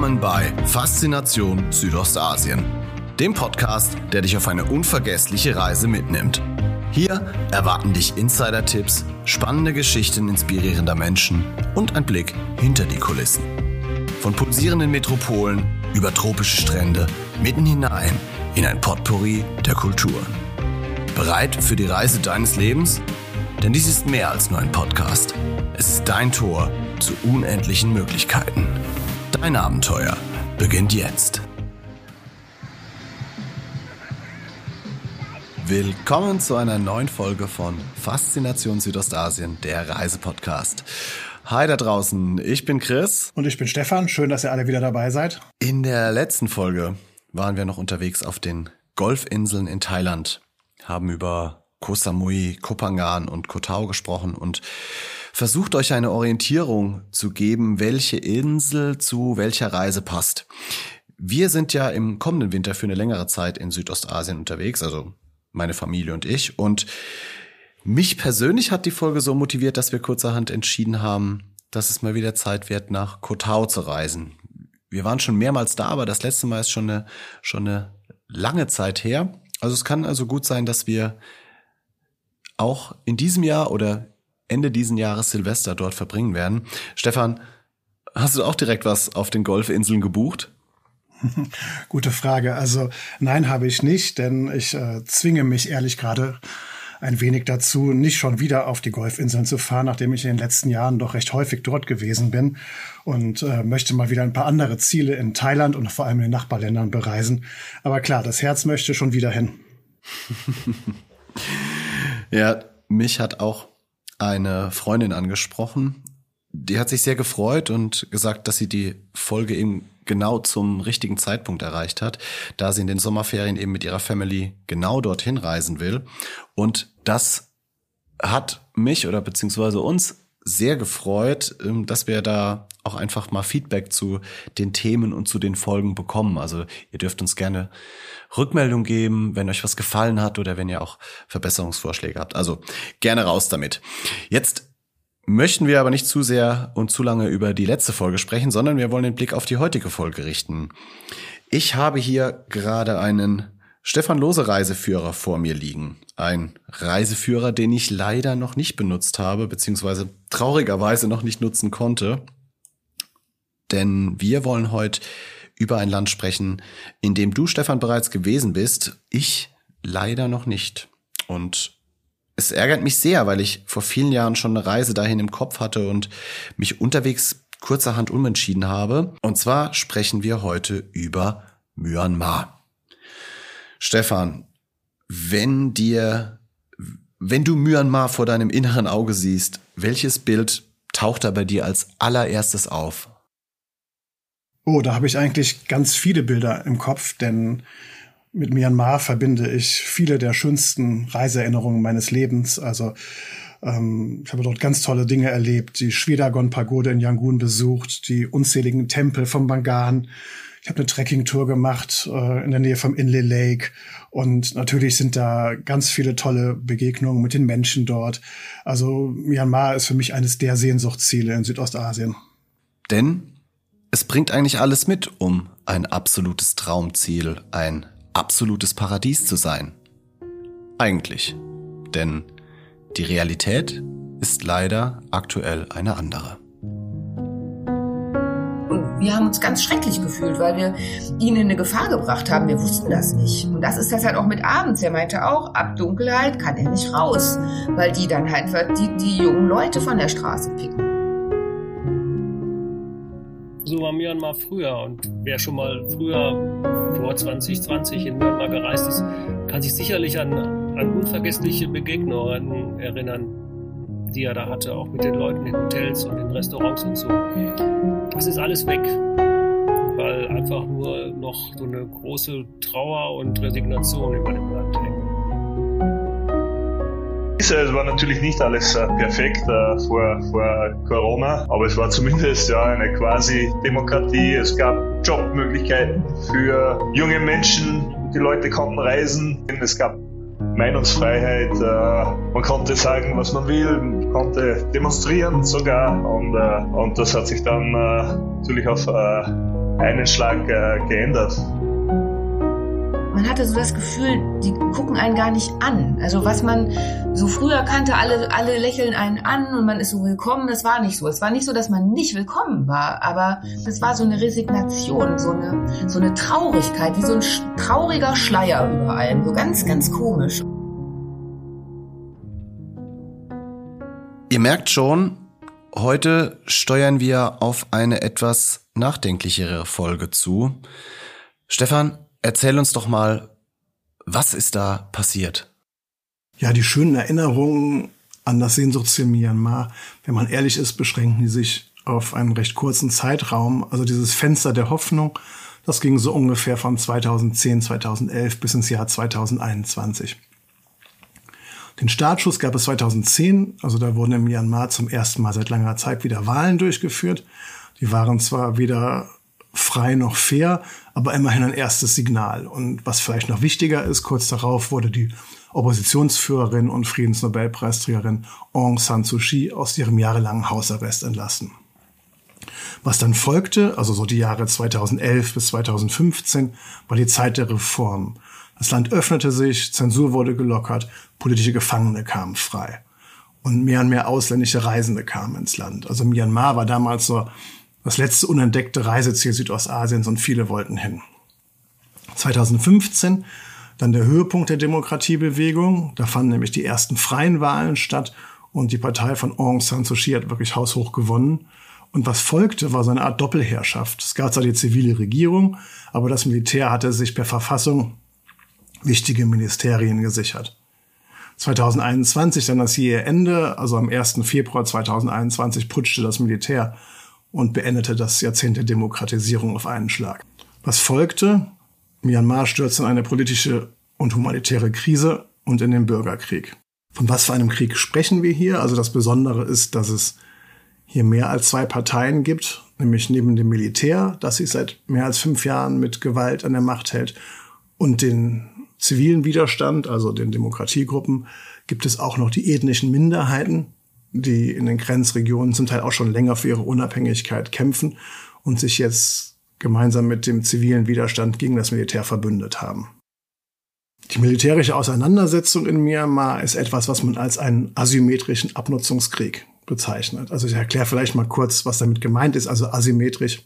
Willkommen bei Faszination Südostasien, dem Podcast, der dich auf eine unvergessliche Reise mitnimmt. Hier erwarten dich Insider-Tipps, spannende Geschichten inspirierender Menschen und ein Blick hinter die Kulissen. Von pulsierenden Metropolen über tropische Strände mitten hinein in ein Potpourri der Kulturen. Bereit für die Reise deines Lebens? Denn dies ist mehr als nur ein Podcast. Es ist dein Tor zu unendlichen Möglichkeiten. Dein Abenteuer beginnt jetzt. Willkommen zu einer neuen Folge von Faszination Südostasien, der Reisepodcast. Hi da draußen, ich bin Chris. Und ich bin Stefan, schön, dass ihr alle wieder dabei seid. In der letzten Folge waren wir noch unterwegs auf den Golfinseln in Thailand, haben über Koh Samui, Koh Phangan und Koh Tao gesprochen und versucht euch eine Orientierung zu geben, welche Insel zu welcher Reise passt. Wir sind ja im kommenden Winter für eine längere Zeit in Südostasien unterwegs, also meine Familie und ich. Und mich persönlich hat die Folge so motiviert, dass wir kurzerhand entschieden haben, dass es mal wieder Zeit wird, nach Koh Tao zu reisen. Wir waren schon mehrmals da, aber das letzte Mal ist schon eine lange Zeit her. Also es kann also gut sein, dass wir auch in diesem Jahr oder Ende diesen Jahres Silvester dort verbringen werden. Stefan, hast du auch direkt was auf den Golfinseln gebucht? Gute Frage. Also nein, habe ich nicht, denn ich zwinge mich ehrlich gerade ein wenig dazu, nicht schon wieder auf die Golfinseln zu fahren, nachdem ich in den letzten Jahren doch recht häufig dort gewesen bin und möchte mal wieder ein paar andere Ziele in Thailand und vor allem in den Nachbarländern bereisen. Aber klar, das Herz möchte schon wieder hin. Ja, mich hat auch eine Freundin angesprochen. Die hat sich sehr gefreut und gesagt, dass sie die Folge eben genau zum richtigen Zeitpunkt erreicht hat, da sie in den Sommerferien eben mit ihrer Family genau dorthin reisen will. Und das hat mich oder beziehungsweise uns sehr gefreut, dass wir da auch einfach mal Feedback zu den Themen und zu den Folgen bekommen. Also ihr dürft uns gerne Rückmeldung geben, wenn euch was gefallen hat oder wenn ihr auch Verbesserungsvorschläge habt. Also gerne raus damit. Jetzt möchten wir aber nicht zu sehr und zu lange über die letzte Folge sprechen, sondern wir wollen den Blick auf die heutige Folge richten. Ich habe hier gerade einen Stefan Lose Reiseführer vor mir liegen. Ein Reiseführer, den ich leider noch nicht benutzt habe, beziehungsweise traurigerweise noch nicht nutzen konnte. Denn wir wollen heute über ein Land sprechen, in dem du, Stefan, bereits gewesen bist. Ich leider noch nicht. Und es ärgert mich sehr, weil ich vor vielen Jahren schon eine Reise dahin im Kopf hatte und mich unterwegs kurzerhand umentschieden habe. Und zwar sprechen wir heute über Myanmar. Stefan, wenn du Myanmar vor deinem inneren Auge siehst, welches Bild taucht da bei dir als allererstes auf? Oh, da habe ich eigentlich ganz viele Bilder im Kopf, denn mit Myanmar verbinde ich viele der schönsten Reiseerinnerungen meines Lebens. Also ich habe dort ganz tolle Dinge erlebt, die Shwedagon-Pagode in Yangon besucht, die unzähligen Tempel von Phangan. Ich habe eine Trekkingtour gemacht in der Nähe vom Inle Lake und natürlich sind da ganz viele tolle Begegnungen mit den Menschen dort. Also Myanmar ist für mich eines der Sehnsuchtsziele in Südostasien. Denn es bringt eigentlich alles mit, um ein absolutes Traumziel, ein absolutes Paradies zu sein. Eigentlich. Denn die Realität ist leider aktuell eine andere. Und wir haben uns ganz schrecklich gefühlt, weil wir ihn in eine Gefahr gebracht haben. Wir wussten das nicht. Und das ist das halt auch mit abends. Er meinte auch, ab Dunkelheit kann er nicht raus, weil die dann halt die jungen Leute von der Straße picken. So war Myanmar früher. Und wer schon mal früher vor 2020 in Myanmar gereist ist, kann sich sicherlich an unvergessliche Begegnungen erinnern, die er da hatte, auch mit den Leuten in Hotels und in Restaurants und so. Das ist alles weg, weil einfach nur noch so eine große Trauer und Resignation über dem Land hängt. Es war natürlich nicht alles perfekt vor Corona, aber es war zumindest eine quasi Demokratie. Es gab Jobmöglichkeiten für junge Menschen, die Leute konnten reisen. Es gab Meinungsfreiheit, man konnte sagen, was man will, man konnte demonstrieren sogar und das hat sich dann natürlich auf einen Schlag geändert. Man hatte so das Gefühl, die gucken einen gar nicht an. Also was man so früher kannte, alle lächeln einen an und man ist so willkommen, das war nicht so. Es war nicht so, dass man nicht willkommen war, aber es war so eine Resignation, so eine Traurigkeit, wie so ein trauriger Schleier über allem, so ganz, ganz komisch. Ihr merkt schon, heute steuern wir auf eine etwas nachdenklichere Folge zu. Stefan, erzähl uns doch mal, was ist da passiert? Ja, die schönen Erinnerungen an das Sehnsuchtsziel Myanmar, wenn man ehrlich ist, beschränken die sich auf einen recht kurzen Zeitraum. Also dieses Fenster der Hoffnung, das ging so ungefähr von 2010, 2011 bis ins Jahr 2021. Den Startschuss gab es 2010, also da wurden in Myanmar zum ersten Mal seit langer Zeit wieder Wahlen durchgeführt. Die waren zwar weder frei noch fair, aber immerhin ein erstes Signal. Und was vielleicht noch wichtiger ist, kurz darauf wurde die Oppositionsführerin und Friedensnobelpreisträgerin Aung San Suu Kyi aus ihrem jahrelangen Hausarrest entlassen. Was dann folgte, also so die Jahre 2011 bis 2015, war die Zeit der Reform. Das Land öffnete sich, Zensur wurde gelockert, politische Gefangene kamen frei. Und mehr ausländische Reisende kamen ins Land. Also Myanmar war damals so das letzte unentdeckte Reiseziel Südostasiens und viele wollten hin. 2015 dann der Höhepunkt der Demokratiebewegung. Da fanden nämlich die ersten freien Wahlen statt und die Partei von Aung San Suu Kyi hat wirklich haushoch gewonnen. Und was folgte, war so eine Art Doppelherrschaft. Es gab zwar die zivile Regierung, aber das Militär hatte sich per Verfassung wichtige Ministerien gesichert. 2021 dann das jähe Ende, also am 1. Februar 2021 putschte das Militär und beendete das Jahrzehnt der Demokratisierung auf einen Schlag. Was folgte? Myanmar stürzte in eine politische und humanitäre Krise und in den Bürgerkrieg. Von was für einem Krieg sprechen wir hier? Also das Besondere ist, dass es hier mehr als 2 Parteien gibt, nämlich neben dem Militär, das sich seit mehr als 5 Jahren mit Gewalt an der Macht hält, und den zivilen Widerstand, also den Demokratiegruppen, gibt es auch noch die ethnischen Minderheiten, die in den Grenzregionen zum Teil auch schon länger für ihre Unabhängigkeit kämpfen und sich jetzt gemeinsam mit dem zivilen Widerstand gegen das Militär verbündet haben. Die militärische Auseinandersetzung in Myanmar ist etwas, was man als einen asymmetrischen Abnutzungskrieg bezeichnet. Also ich erkläre vielleicht mal kurz, was damit gemeint ist. Also asymmetrisch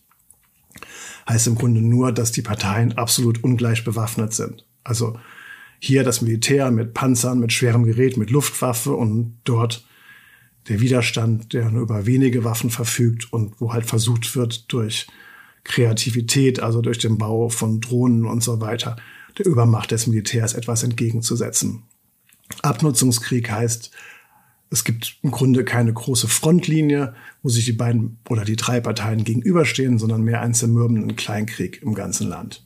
heißt im Grunde nur, dass die Parteien absolut ungleich bewaffnet sind. Also hier das Militär mit Panzern, mit schwerem Gerät, mit Luftwaffe und dort der Widerstand, der nur über wenige Waffen verfügt und wo halt versucht wird, durch Kreativität, also durch den Bau von Drohnen und so weiter, der Übermacht des Militärs etwas entgegenzusetzen. Abnutzungskrieg heißt, es gibt im Grunde keine große Frontlinie, wo sich die beiden oder die 3 Parteien gegenüberstehen, sondern mehr einen zermürbenden Kleinkrieg im ganzen Land.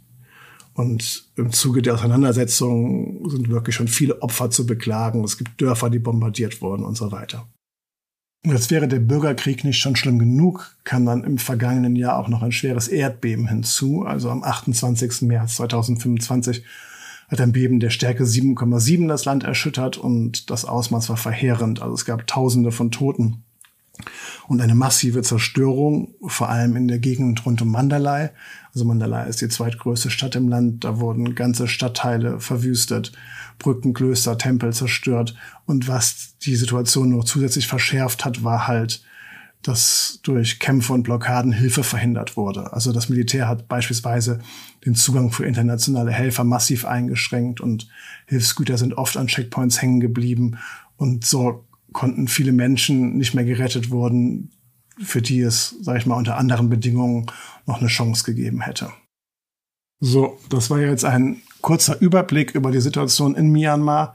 Und im Zuge der Auseinandersetzung sind wirklich schon viele Opfer zu beklagen. Es gibt Dörfer, die bombardiert wurden und so weiter. Und als wäre der Bürgerkrieg nicht schon schlimm genug, kam dann im vergangenen Jahr auch noch ein schweres Erdbeben hinzu. Also am 28. März 2025 hat ein Beben der Stärke 7,7 das Land erschüttert und das Ausmaß war verheerend. Also es gab Tausende von Toten und eine massive Zerstörung, vor allem in der Gegend rund um Mandalay. Also Mandalay ist die zweitgrößte Stadt im Land. Da wurden ganze Stadtteile verwüstet, Brücken, Klöster, Tempel zerstört. Und was die Situation noch zusätzlich verschärft hat, war halt, dass durch Kämpfe und Blockaden Hilfe verhindert wurde. Also das Militär hat beispielsweise den Zugang für internationale Helfer massiv eingeschränkt und Hilfsgüter sind oft an Checkpoints hängen geblieben. Und so konnten viele Menschen nicht mehr gerettet wurden, für die es, sage ich mal, unter anderen Bedingungen noch eine Chance gegeben hätte. So, das war jetzt ein kurzer Überblick über die Situation in Myanmar.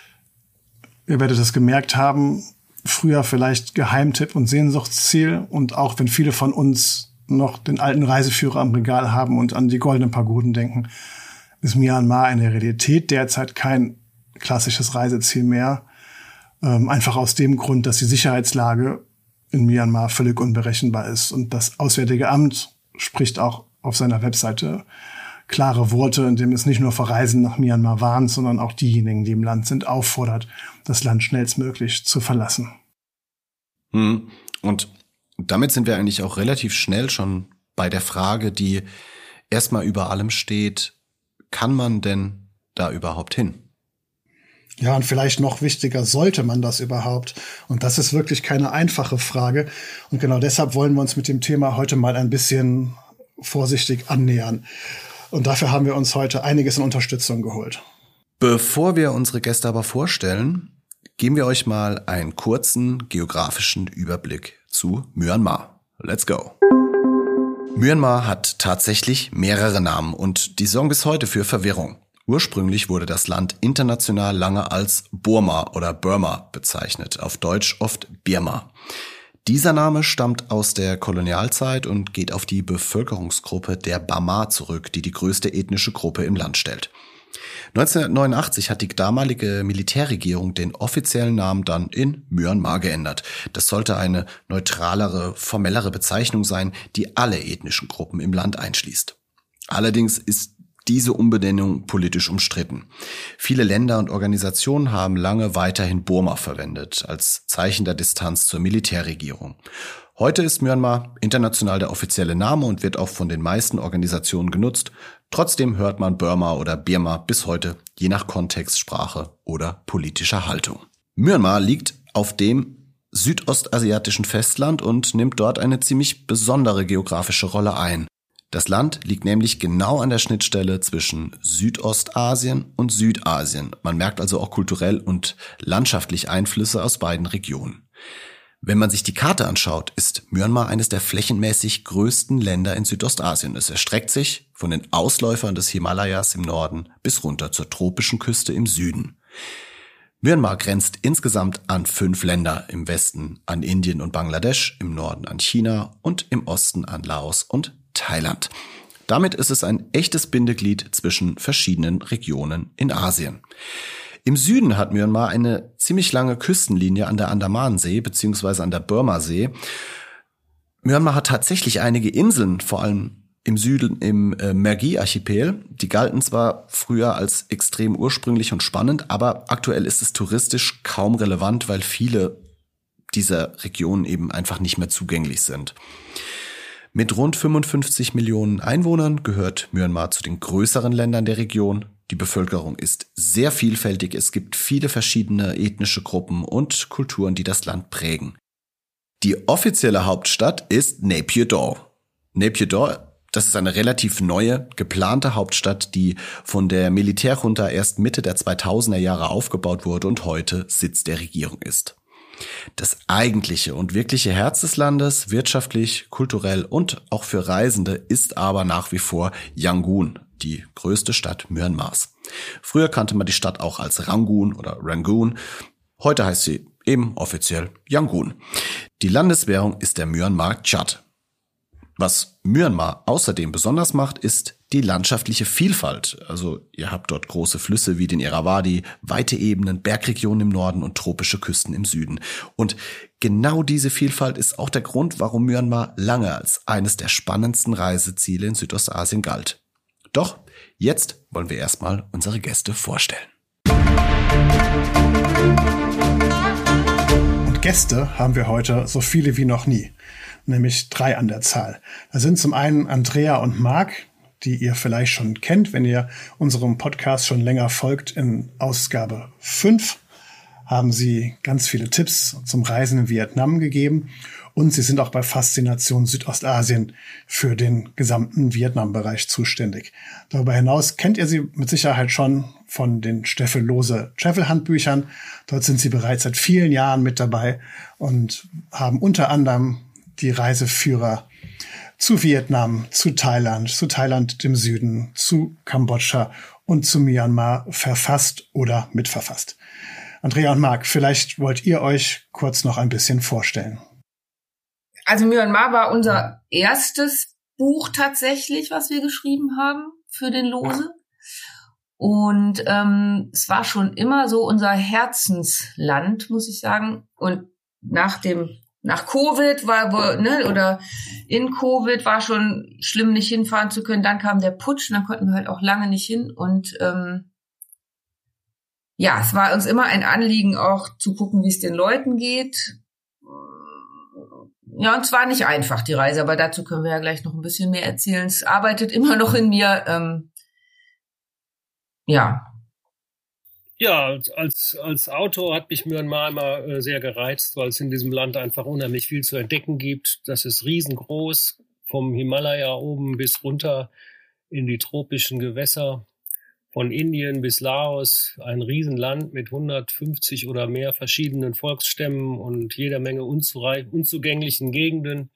Ihr werdet es gemerkt haben, früher vielleicht Geheimtipp und Sehnsuchtsziel. Und auch wenn viele von uns noch den alten Reiseführer am Regal haben und an die goldenen Pagoden denken, ist Myanmar in der Realität derzeit kein klassisches Reiseziel mehr. Einfach aus dem Grund, dass die Sicherheitslage in Myanmar völlig unberechenbar ist. Und das Auswärtige Amt spricht auch auf seiner Webseite klare Worte, indem es nicht nur vor Reisen nach Myanmar warnt, sondern auch diejenigen, die im Land sind, auffordert, das Land schnellstmöglich zu verlassen. Und damit sind wir eigentlich auch relativ schnell schon bei der Frage, die erstmal über allem steht, kann man denn da überhaupt hin? Ja, und vielleicht noch wichtiger, sollte man das überhaupt? Und das ist wirklich keine einfache Frage. Und genau deshalb wollen wir uns mit dem Thema heute mal ein bisschen vorsichtig annähern. Und dafür haben wir uns heute einiges an Unterstützung geholt. Bevor wir unsere Gäste aber vorstellen, geben wir euch mal einen kurzen geografischen Überblick zu Myanmar. Let's go! Myanmar hat tatsächlich mehrere Namen und die sorgen bis heute für Verwirrung. Ursprünglich wurde das Land international lange als Burma oder Burma bezeichnet, auf Deutsch oft Birma. Dieser Name stammt aus der Kolonialzeit und geht auf die Bevölkerungsgruppe der Bamar zurück, die die größte ethnische Gruppe im Land stellt. 1989 hat die damalige Militärregierung den offiziellen Namen dann in Myanmar geändert. Das sollte eine neutralere, formellere Bezeichnung sein, die alle ethnischen Gruppen im Land einschließt. Allerdings ist diese Umbenennung politisch umstritten. Viele Länder und Organisationen haben lange weiterhin Burma verwendet, als Zeichen der Distanz zur Militärregierung. Heute ist Myanmar international der offizielle Name und wird auch von den meisten Organisationen genutzt. Trotzdem hört man Burma oder Birma bis heute, je nach Kontext, Sprache oder politischer Haltung. Myanmar liegt auf dem südostasiatischen Festland und nimmt dort eine ziemlich besondere geografische Rolle ein. Das Land liegt nämlich genau an der Schnittstelle zwischen Südostasien und Südasien. Man merkt also auch kulturell und landschaftlich Einflüsse aus beiden Regionen. Wenn man sich die Karte anschaut, ist Myanmar eines der flächenmäßig größten Länder in Südostasien. Es erstreckt sich von den Ausläufern des Himalayas im Norden bis runter zur tropischen Küste im Süden. Myanmar grenzt insgesamt an 5 Länder, im Westen an Indien und Bangladesch, im Norden an China und im Osten an Laos und Thailand. Damit ist es ein echtes Bindeglied zwischen verschiedenen Regionen in Asien. Im Süden hat Myanmar eine ziemlich lange Küstenlinie an der Andamansee bzw. an der Burmasee. Myanmar hat tatsächlich einige Inseln, vor allem im Süden im Mergui-Archipel. Die galten zwar früher als extrem ursprünglich und spannend, aber aktuell ist es touristisch kaum relevant, weil viele dieser Regionen eben einfach nicht mehr zugänglich sind. Mit rund 55 Millionen Einwohnern gehört Myanmar zu den größeren Ländern der Region. Die Bevölkerung ist sehr vielfältig. Es gibt viele verschiedene ethnische Gruppen und Kulturen, die das Land prägen. Die offizielle Hauptstadt ist Naypyidaw. Naypyidaw, das ist eine relativ neue, geplante Hauptstadt, die von der Militärjunta erst Mitte der 2000er Jahre aufgebaut wurde und heute Sitz der Regierung ist. Das eigentliche und wirkliche Herz des Landes, wirtschaftlich, kulturell und auch für Reisende, ist aber nach wie vor Yangon, die größte Stadt Myanmars. Früher kannte man die Stadt auch als Rangoon oder Rangoon. Heute heißt sie eben offiziell Yangon. Die Landeswährung ist der Myanmar Kyat. Was Myanmar außerdem besonders macht, ist die landschaftliche Vielfalt. Also ihr habt dort große Flüsse wie den Irrawaddy, weite Ebenen, Bergregionen im Norden und tropische Küsten im Süden. Und genau diese Vielfalt ist auch der Grund, warum Myanmar lange als eines der spannendsten Reiseziele in Südostasien galt. Doch jetzt wollen wir erstmal unsere Gäste vorstellen. Und Gäste haben wir heute so viele wie noch nie. Nämlich 3 an der Zahl. Da sind zum einen Andrea und Marc, die ihr vielleicht schon kennt, wenn ihr unserem Podcast schon länger folgt. In Ausgabe 5 haben sie ganz viele Tipps zum Reisen in Vietnam gegeben. Und sie sind auch bei Faszination Südostasien für den gesamten Vietnam-Bereich zuständig. Darüber hinaus kennt ihr sie mit Sicherheit schon von den Steffel Lohse Travel-Handbüchern. Dort sind sie bereits seit vielen Jahren mit dabei und haben unter anderem die Reiseführer zu Vietnam, zu Thailand im Süden, zu Kambodscha und zu Myanmar verfasst oder mitverfasst. Andrea und Marc, vielleicht wollt ihr euch kurz noch ein bisschen vorstellen. Also Myanmar war unser erstes Buch tatsächlich, was wir geschrieben haben für den Lose. Und es war schon immer so unser Herzensland, muss ich sagen. Und nach Covid oder in Covid war schon schlimm, nicht hinfahren zu können. Dann kam der Putsch und dann konnten wir halt auch lange nicht hin. Und es war uns immer ein Anliegen, auch zu gucken, wie es den Leuten geht. Ja, und zwar nicht einfach, die Reise, aber dazu können wir ja gleich noch ein bisschen mehr erzählen. Es arbeitet immer noch in mir, ja. Ja, als Autor hat mich Myanmar immer sehr gereizt, weil es in diesem Land einfach unheimlich viel zu entdecken gibt. Das ist riesengroß, vom Himalaya oben bis runter in die tropischen Gewässer, von Indien bis Laos, ein Riesenland mit 150 oder mehr verschiedenen Volksstämmen und jeder Menge unzugänglichen Gegenden.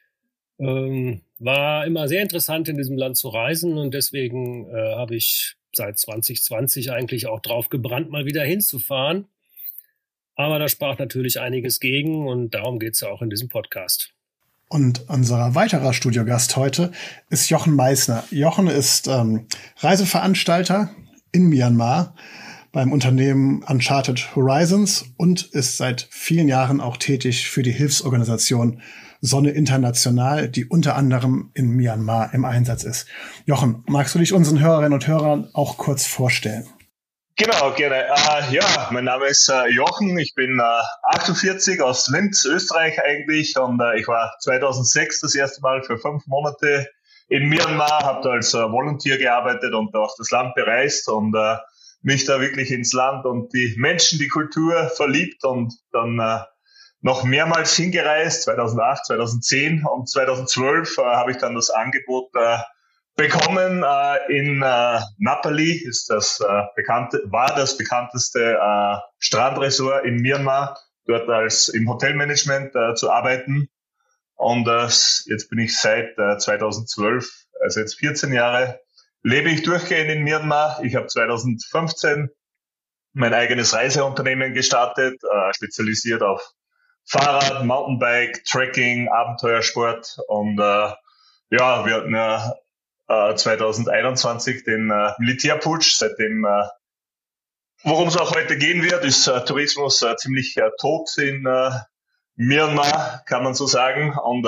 War immer sehr interessant, in diesem Land zu reisen, und deswegen habe ich seit 2020 eigentlich auch drauf gebrannt, mal wieder hinzufahren. Aber da sprach natürlich einiges gegen, und darum geht es ja auch in diesem Podcast. Und unser weiterer Studiogast heute ist Jochen Meissner. Jochen ist Reiseveranstalter in Myanmar beim Unternehmen Uncharted Horizons und ist seit vielen Jahren auch tätig für die Hilfsorganisation Sonne International, die unter anderem in Myanmar im Einsatz ist. Jochen, magst du dich unseren Hörerinnen und Hörern auch kurz vorstellen? Genau, gerne. Ja, mein Name ist Jochen, ich bin 48, aus Linz, Österreich eigentlich, und ich war 2006 das erste Mal für 5 Monate in Myanmar, habe da als Volunteer gearbeitet und auch das Land bereist und mich da wirklich ins Land und die Menschen, die Kultur verliebt und dann noch mehrmals hingereist, 2008, 2010 und 2012 habe ich dann das Angebot bekommen. In Napali ist war das bekannteste Strandresort in Myanmar, dort im Hotelmanagement zu arbeiten. Und jetzt bin ich seit 2012, also jetzt 14 Jahre, lebe ich durchgehend in Myanmar. Ich habe 2015 mein eigenes Reiseunternehmen gestartet, spezialisiert auf Fahrrad, Mountainbike, Trekking, Abenteuersport. Und ja, wir hatten ja 2021 den Militärputsch. Seitdem, worum es auch heute gehen wird, ist Tourismus ziemlich tot in Myanmar, kann man so sagen. Und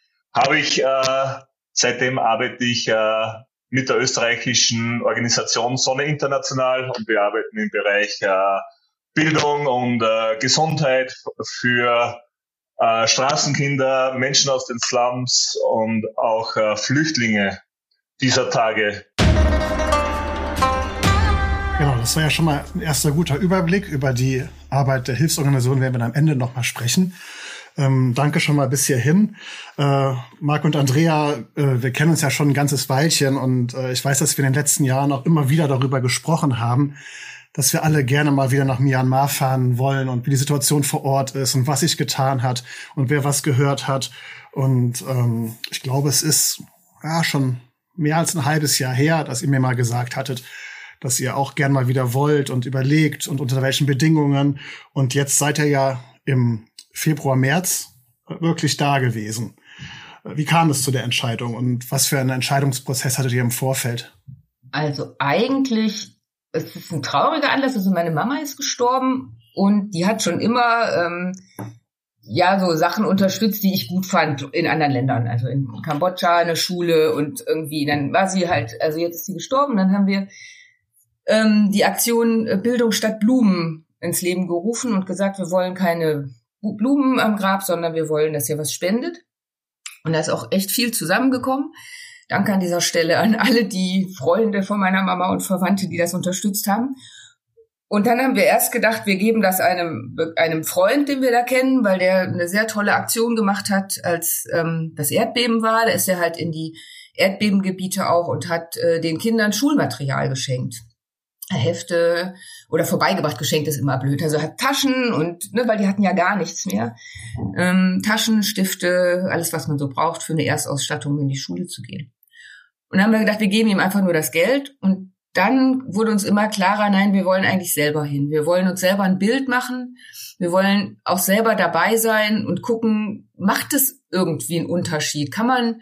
seitdem arbeite ich mit der österreichischen Organisation Sonne International, und wir arbeiten im Bereich Bildung und Gesundheit für Straßenkinder, Menschen aus den Slums und auch Flüchtlinge dieser Tage. Genau, das war ja schon mal ein erster guter Überblick über die Arbeit der Hilfsorganisation, werden wir am Ende nochmal sprechen. Danke schon mal bis hierhin. Marc und Andrea, wir kennen uns ja schon ein ganzes Weilchen, und ich weiß, dass wir in den letzten Jahren auch immer wieder darüber gesprochen haben, dass wir alle gerne mal wieder nach Myanmar fahren wollen und wie die Situation vor Ort ist und was sich getan hat und wer was gehört hat. Und ich glaube, es ist ja schon mehr als ein halbes Jahr her, dass ihr mir mal gesagt hattet, dass ihr auch gern mal wieder wollt und überlegt und unter welchen Bedingungen. Und jetzt seid ihr ja im Februar, März wirklich da gewesen. Wie kam es zu der Entscheidung und was für einen Entscheidungsprozess hattet ihr im Vorfeld? Also eigentlich, es ist ein trauriger Anlass. Also meine Mama ist gestorben, und die hat schon immer so Sachen unterstützt, die ich gut fand in anderen Ländern. Also in Kambodscha, eine Schule, und irgendwie, dann war sie halt, also jetzt ist sie gestorben, dann haben wir die Aktion Bildung statt Blumen ins Leben gerufen und gesagt, wir wollen keine Blumen am Grab, sondern wir wollen, dass ihr was spendet. Und da ist auch echt viel zusammengekommen. Danke an dieser Stelle an alle die Freunde von meiner Mama und Verwandte, die das unterstützt haben. Und dann haben wir erst gedacht, wir geben das einem Freund, den wir da kennen, weil der eine sehr tolle Aktion gemacht hat, als das Erdbeben war. Da ist er halt in die Erdbebengebiete auch und hat den Kindern Schulmaterial geschenkt. Hefte oder vorbeigebracht, geschenkt ist immer blöd. Also hat Taschen und, weil die hatten ja gar nichts mehr. Taschen, Stifte, alles, was man so braucht für eine Erstausstattung, in die Schule zu gehen. Und dann haben wir gedacht, wir geben ihm einfach nur das Geld. Und dann wurde uns immer klarer, nein, wir wollen eigentlich selber hin. Wir wollen uns selber ein Bild machen. Wir wollen auch selber dabei sein und gucken, macht es irgendwie einen Unterschied?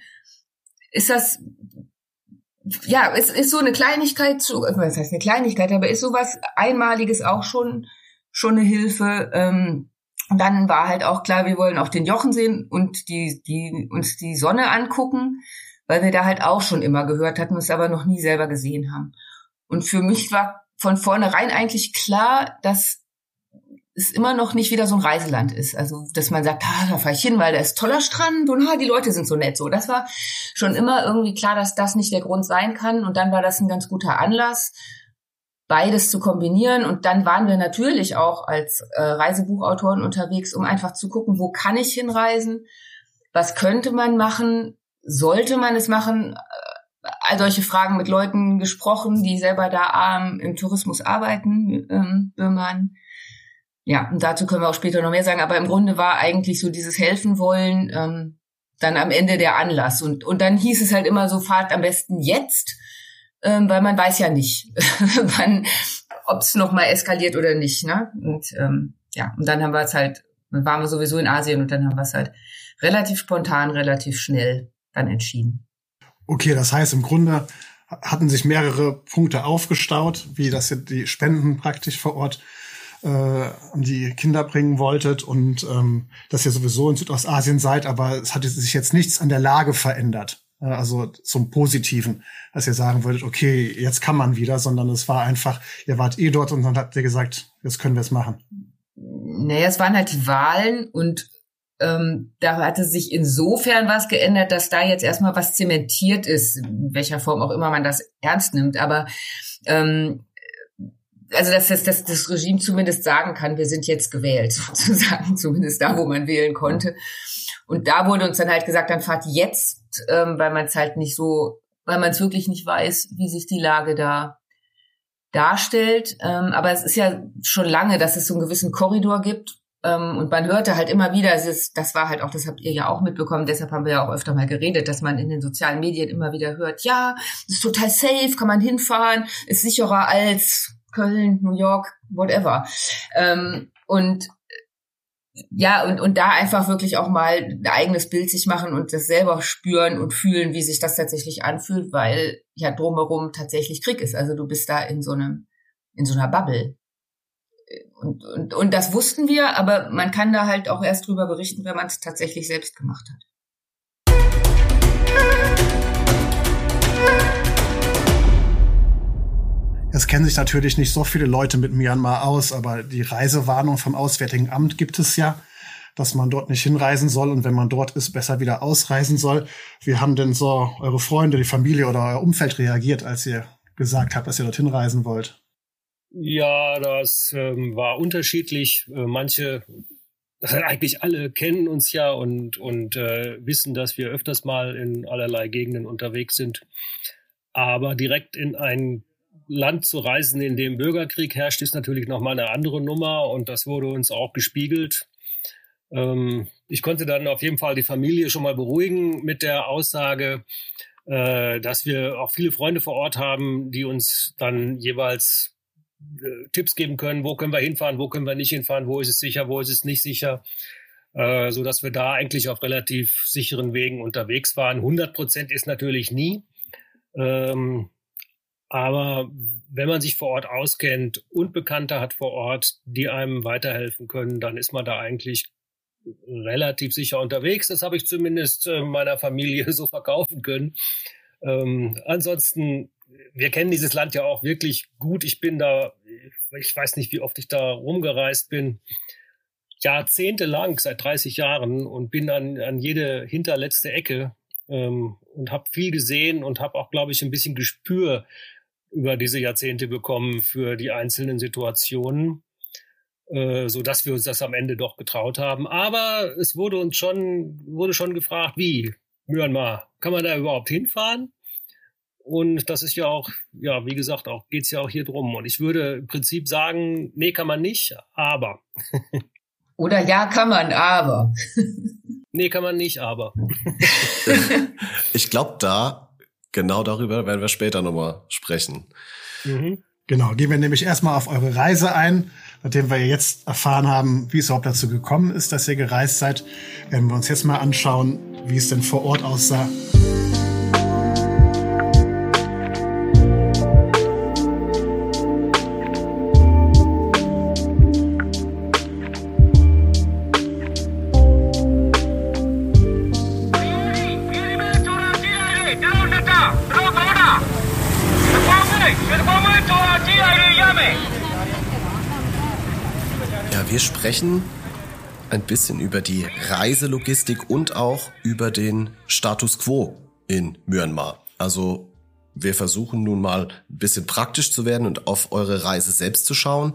Es ist so eine Kleinigkeit, was heißt eine Kleinigkeit, aber ist sowas Einmaliges auch schon eine Hilfe. Und dann war halt auch klar, wir wollen auch den Jochen sehen und uns die Sonne angucken, weil wir da halt auch schon immer gehört hatten, es aber noch nie selber gesehen haben. Und für mich war von vornherein eigentlich klar, dass es immer noch nicht wieder so ein Reiseland ist. Also, dass man sagt, da fahre ich hin, weil da ist toller Strand und die Leute sind so nett. So, das war schon immer irgendwie klar, dass das nicht der Grund sein kann. Und dann war das ein ganz guter Anlass, beides zu kombinieren. Und dann waren wir natürlich auch als Reisebuchautoren unterwegs, um einfach zu gucken, wo kann ich hinreisen? Was könnte man machen? Sollte man es machen? All solche Fragen mit Leuten gesprochen, die selber da im Tourismus arbeiten, Böhmann. Ja, und dazu können wir auch später noch mehr sagen. Aber im Grunde war eigentlich so dieses Helfen wollen dann am Ende der Anlass. Und dann hieß es halt immer so, fahrt am besten jetzt, weil man weiß ja nicht, ob es noch mal eskaliert oder nicht. Ne? Und und dann haben wir es halt, dann waren wir sowieso in Asien und dann haben wir es halt relativ spontan, relativ schnell dann entschieden. Okay, das heißt, im Grunde hatten sich mehrere Punkte aufgestaut, wie dass ihr die Spenden praktisch vor Ort an die Kinder bringen wolltet und dass ihr sowieso in Südostasien seid, aber es hatte sich jetzt nichts an der Lage verändert. Also zum Positiven, dass ihr sagen würdet, okay, jetzt kann man wieder, sondern es war einfach, ihr wart dort und dann habt ihr gesagt, jetzt können wir es machen. Naja, es waren halt die Wahlen und da hatte sich insofern was geändert, dass da jetzt erstmal was zementiert ist, in welcher Form auch immer man das ernst nimmt. Aber also dass das Regime zumindest sagen kann, wir sind jetzt gewählt, sozusagen, zumindest da, wo man wählen konnte. Und da wurde uns dann halt gesagt, dann fahrt jetzt, weil man es halt nicht so, weil man es wirklich nicht weiß, wie sich die Lage da darstellt. Aber es ist ja schon lange, dass es so einen gewissen Korridor gibt. Und man hörte halt immer wieder, das war halt auch, das habt ihr ja auch mitbekommen, deshalb haben wir ja auch öfter mal geredet, dass man in den sozialen Medien immer wieder hört, ja, es ist total safe, kann man hinfahren, ist sicherer als Köln, New York, whatever. Und da einfach wirklich auch mal ein eigenes Bild sich machen und das selber spüren und fühlen, wie sich das tatsächlich anfühlt, weil ja drumherum tatsächlich Krieg ist. Also du bist da in so einer Bubble. Und das wussten wir, aber man kann da halt auch erst drüber berichten, wenn man es tatsächlich selbst gemacht hat. Es kennen sich natürlich nicht so viele Leute mit Myanmar aus, aber die Reisewarnung vom Auswärtigen Amt gibt es ja, dass man dort nicht hinreisen soll und wenn man dort ist, besser wieder ausreisen soll. Wie haben denn so eure Freunde, die Familie oder euer Umfeld reagiert, als ihr gesagt habt, dass ihr dort hinreisen wollt? Ja, das war unterschiedlich. Manche, eigentlich alle kennen uns ja und wissen, dass wir öfters mal in allerlei Gegenden unterwegs sind. Aber direkt in ein Land zu reisen, in dem Bürgerkrieg herrscht, ist natürlich nochmal eine andere Nummer und das wurde uns auch gespiegelt. Ich konnte dann auf jeden Fall die Familie schon mal beruhigen mit der Aussage, dass wir auch viele Freunde vor Ort haben, die uns dann jeweils Tipps geben können, wo können wir hinfahren, wo können wir nicht hinfahren, wo ist es sicher, wo ist es nicht sicher, so dass wir da eigentlich auf relativ sicheren Wegen unterwegs waren. 100% ist natürlich nie, aber wenn man sich vor Ort auskennt und Bekannte hat vor Ort, die einem weiterhelfen können, dann ist man da eigentlich relativ sicher unterwegs. Das habe ich zumindest meiner Familie so verkaufen können. Ansonsten, wir kennen dieses Land ja auch wirklich gut. Ich weiß nicht, wie oft ich da rumgereist bin, jahrzehntelang, seit 30 Jahren und bin an jede hinterletzte Ecke und habe viel gesehen und habe auch, glaube ich, ein bisschen Gespür über diese Jahrzehnte bekommen für die einzelnen Situationen, so dass wir uns das am Ende doch getraut haben. Aber es wurde schon gefragt, wie Myanmar, kann man da überhaupt hinfahren? Und das ist ja auch, ja, wie gesagt, geht's ja auch hier drum. Und ich würde im Prinzip sagen, nee, kann man nicht, aber. Oder ja, kann man, aber. Nee, kann man nicht, aber. Ich glaube, genau darüber werden wir später nochmal sprechen. Mhm. Genau, gehen wir nämlich erstmal auf eure Reise ein. Nachdem wir jetzt erfahren haben, wie es überhaupt dazu gekommen ist, dass ihr gereist seid, werden wir uns jetzt mal anschauen, wie es denn vor Ort aussah. Ja, wir sprechen ein bisschen über die Reiselogistik und auch über den Status quo in Myanmar. Also wir versuchen nun mal ein bisschen praktisch zu werden und auf eure Reise selbst zu schauen.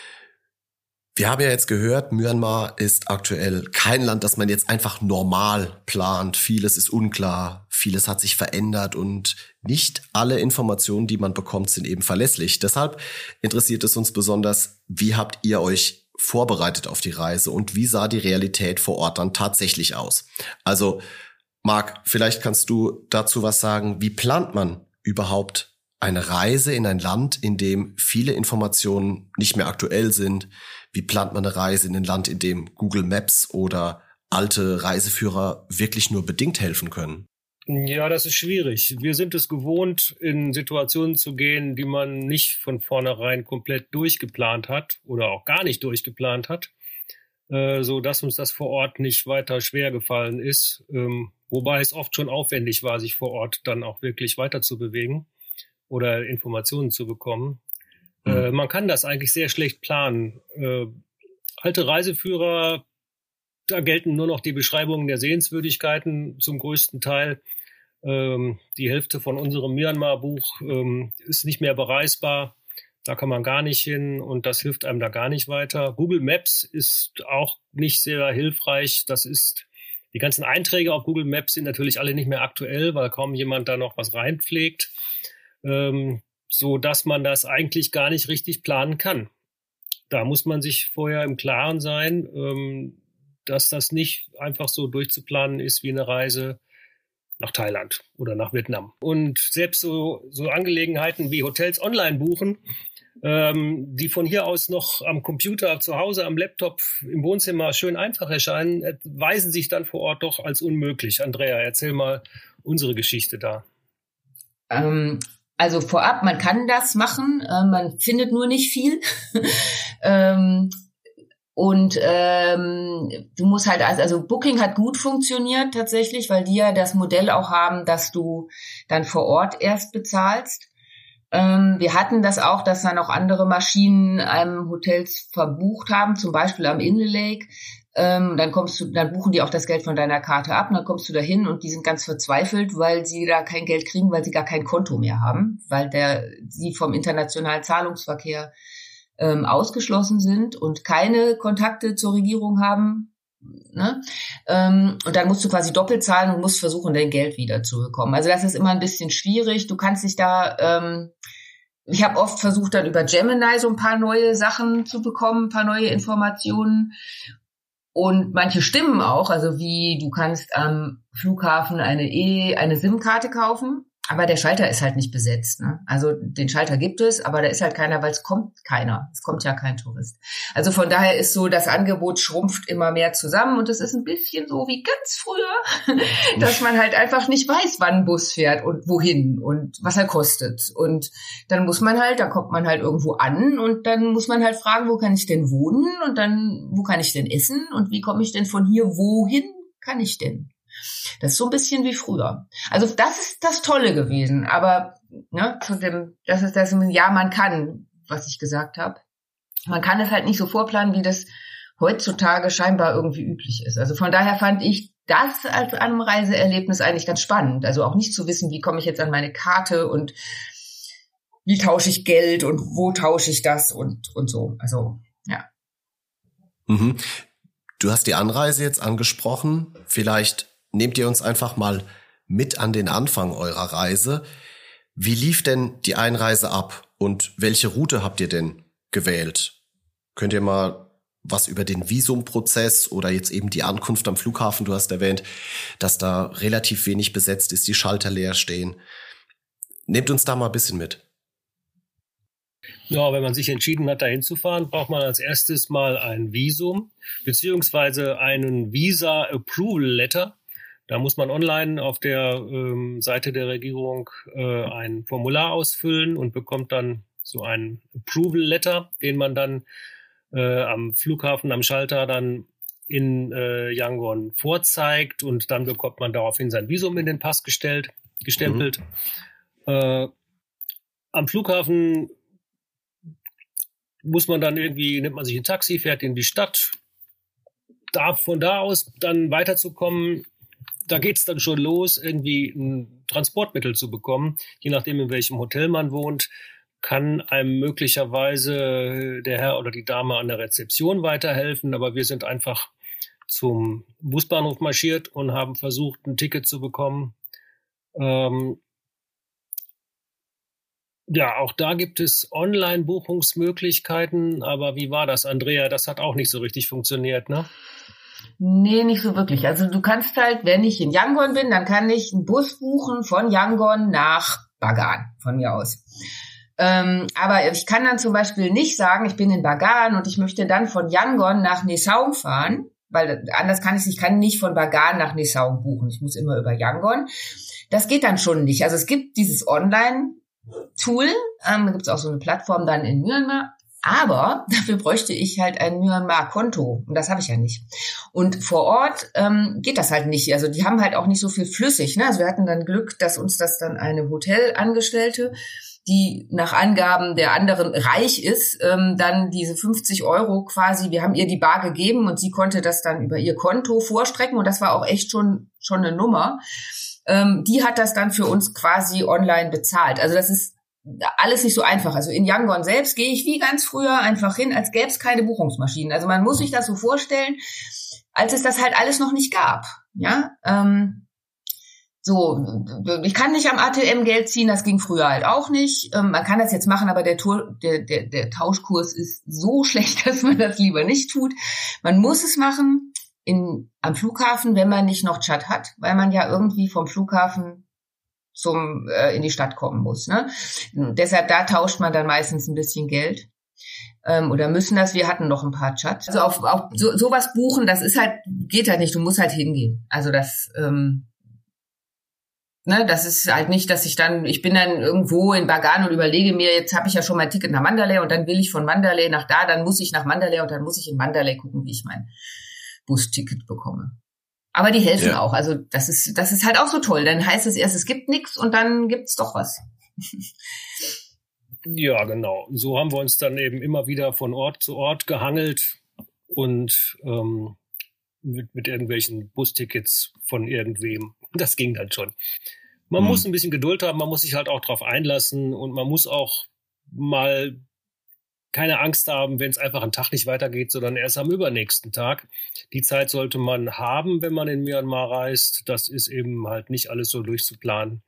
Wir haben ja jetzt gehört, Myanmar ist aktuell kein Land, das man jetzt einfach normal plant. Vieles ist unklar, vieles hat sich verändert und nicht alle Informationen, die man bekommt, sind eben verlässlich. Deshalb interessiert es uns besonders, wie habt ihr euch vorbereitet auf die Reise und wie sah die Realität vor Ort dann tatsächlich aus? Also Marc, vielleicht kannst du dazu was sagen. Wie plant man überhaupt eine Reise in ein Land, in dem viele Informationen nicht mehr aktuell sind? Wie plant man eine Reise in ein Land, in dem Google Maps oder alte Reiseführer wirklich nur bedingt helfen können? Ja, das ist schwierig. Wir sind es gewohnt, in Situationen zu gehen, die man nicht von vornherein komplett durchgeplant hat oder auch gar nicht durchgeplant hat, so dass uns das vor Ort nicht weiter schwer gefallen ist, wobei es oft schon aufwendig war, sich vor Ort dann auch wirklich weiter zu bewegen oder Informationen zu bekommen. Man kann das eigentlich sehr schlecht planen. Alte Reiseführer, da gelten nur noch die Beschreibungen der Sehenswürdigkeiten zum größten Teil. Die Hälfte von unserem Myanmar-Buch ist nicht mehr bereisbar. Da kann man gar nicht hin und das hilft einem da gar nicht weiter. Google Maps ist auch nicht sehr hilfreich. Die ganzen Einträge auf Google Maps sind natürlich alle nicht mehr aktuell, weil kaum jemand da noch was reinpflegt. So dass man das eigentlich gar nicht richtig planen kann. Da muss man sich vorher im Klaren sein, dass das nicht einfach so durchzuplanen ist wie eine Reise nach Thailand oder nach Vietnam. Und selbst so Angelegenheiten wie Hotels online buchen, die von hier aus noch am Computer, zu Hause, am Laptop, im Wohnzimmer schön einfach erscheinen, weisen sich dann vor Ort doch als unmöglich. Andrea, erzähl mal unsere Geschichte da. Also vorab, man kann das machen, man findet nur nicht viel. Du musst halt, also Booking hat gut funktioniert tatsächlich, weil die ja das Modell auch haben, dass du dann vor Ort erst bezahlst. Wir hatten das auch, dass dann auch andere Maschinen einem Hotels verbucht haben, zum Beispiel am Inle Lake. Dann buchen die auch das Geld von deiner Karte ab, und dann kommst du da hin und die sind ganz verzweifelt, weil sie da kein Geld kriegen, weil sie gar kein Konto mehr haben, weil sie vom internationalen Zahlungsverkehr ausgeschlossen sind und keine Kontakte zur Regierung haben. Ne? Und dann musst du quasi doppelt zahlen und musst versuchen, dein Geld wieder zu bekommen. Also das ist immer ein bisschen schwierig. Du kannst dich da, ich habe oft versucht, dann über Gemini so ein paar neue Sachen zu bekommen, ein paar neue Informationen. Und manche stimmen auch, also wie du kannst am Flughafen eine SIM-Karte kaufen, aber der Schalter ist halt nicht besetzt. Ne? Also den Schalter gibt es, aber da ist halt keiner, weil es kommt keiner. Es kommt ja kein Tourist. Also von daher ist so, das Angebot schrumpft immer mehr zusammen und es ist ein bisschen so wie ganz früher, dass man halt einfach nicht weiß, wann ein Bus fährt und wohin und was er kostet. Und dann kommt man halt irgendwo an und dann muss man halt fragen, wo kann ich denn wohnen und dann, wo kann ich denn essen und wie komme ich denn von hier, wohin kann ich denn? Das ist so ein bisschen wie früher. Also das ist das Tolle gewesen. Aber ne, das ist das, ja, man kann, was ich gesagt habe. Man kann es halt nicht so vorplanen, wie das heutzutage scheinbar irgendwie üblich ist. Also von daher fand ich das als Anreiseerlebnis eigentlich ganz spannend. Also auch nicht zu wissen, wie komme ich jetzt an meine Karte und wie tausche ich Geld und wo tausche ich das und so. Also, ja. Mhm. Du hast die Anreise jetzt angesprochen. Vielleicht nehmt ihr uns einfach mal mit an den Anfang eurer Reise. Wie lief denn die Einreise ab und welche Route habt ihr denn gewählt? Könnt ihr mal was über den Visumprozess oder jetzt eben die Ankunft am Flughafen, du hast erwähnt, dass da relativ wenig besetzt ist, die Schalter leer stehen. Nehmt uns da mal ein bisschen mit. Ja, wenn man sich entschieden hat, dahin zu fahren, braucht man als erstes mal ein Visum beziehungsweise einen Visa Approval Letter. Da muss man online auf der Seite der Regierung ein Formular ausfüllen und bekommt dann so einen Approval Letter, den man dann am Flughafen, am Schalter dann in Yangon vorzeigt und dann bekommt man daraufhin sein Visum in den Pass gestempelt. Am Flughafen muss man dann irgendwie, nimmt man sich ein Taxi, fährt in die Stadt, von da aus dann weiterzukommen. Da geht's dann schon los, irgendwie ein Transportmittel zu bekommen. Je nachdem, in welchem Hotel man wohnt, kann einem möglicherweise der Herr oder die Dame an der Rezeption weiterhelfen. Aber wir sind einfach zum Busbahnhof marschiert und haben versucht, ein Ticket zu bekommen. Ja, auch da gibt es Online-Buchungsmöglichkeiten. Aber wie war das, Andrea? Das hat auch nicht so richtig funktioniert, ne? Nee, nicht so wirklich. Also du kannst halt, wenn ich in Yangon bin, dann kann ich einen Bus buchen von Yangon nach Bagan, von mir aus. Aber ich kann dann zum Beispiel nicht sagen, ich bin in Bagan und ich möchte dann von Yangon nach Mae Saong fahren, weil anders kann ich kann nicht von Bagan nach Mae Saong buchen. Ich muss immer über Yangon. Das geht dann schon nicht. Also es gibt dieses Online-Tool, da gibt es auch so eine Plattform dann in Myanmar. Aber dafür bräuchte ich halt ein Myanmar-Konto. Und das habe ich ja nicht. Und vor Ort geht das halt nicht. Also die haben halt auch nicht so viel flüssig. Ne? Also wir hatten dann Glück, dass uns das dann eine Hotelangestellte, die nach Angaben der anderen reich ist, dann diese 50 € quasi, wir haben ihr die Bar gegeben und sie konnte das dann über ihr Konto vorstrecken. Und das war auch echt schon eine Nummer. Die hat das dann für uns quasi online bezahlt. Also das ist alles nicht so einfach. Also in Yangon selbst gehe ich wie ganz früher einfach hin, als gäbe es keine Buchungsmaschinen. Also man muss sich das so vorstellen, als es das halt alles noch nicht gab. Ja, so, ich kann nicht am ATM Geld ziehen, das ging früher halt auch nicht. Man kann das jetzt machen, aber der Tauschkurs ist so schlecht, dass man das lieber nicht tut. Man muss es machen am Flughafen, wenn man nicht noch Chat hat, weil man ja irgendwie vom Flughafen in die Stadt kommen muss. Ne? Deshalb, da tauscht man dann meistens ein bisschen Geld. Oder müssen das, wir hatten noch ein paar Chat. Also auf sowas buchen, das ist halt, geht halt nicht, du musst halt hingehen. Also das, das ist halt nicht, dass ich bin dann irgendwo in Bagan und überlege mir, jetzt habe ich ja schon mein Ticket nach Mandalay und dann will ich von Mandalay nach da, dann muss ich nach Mandalay und dann muss ich in Mandalay gucken, wie ich mein Busticket bekomme. Aber die helfen auch. Also das ist halt auch so toll. Dann heißt es erst, es gibt nichts und dann gibt's doch was. Ja, genau. So haben wir uns dann eben immer wieder von Ort zu Ort gehangelt und mit irgendwelchen Bustickets von irgendwem. Das ging dann schon. Man muss ein bisschen Geduld haben, man muss sich halt auch drauf einlassen und man muss auch mal keine Angst haben, wenn es einfach einen Tag nicht weitergeht, sondern erst am übernächsten Tag. Die Zeit sollte man haben, wenn man in Myanmar reist. Das ist eben halt nicht alles so durchzuplanen,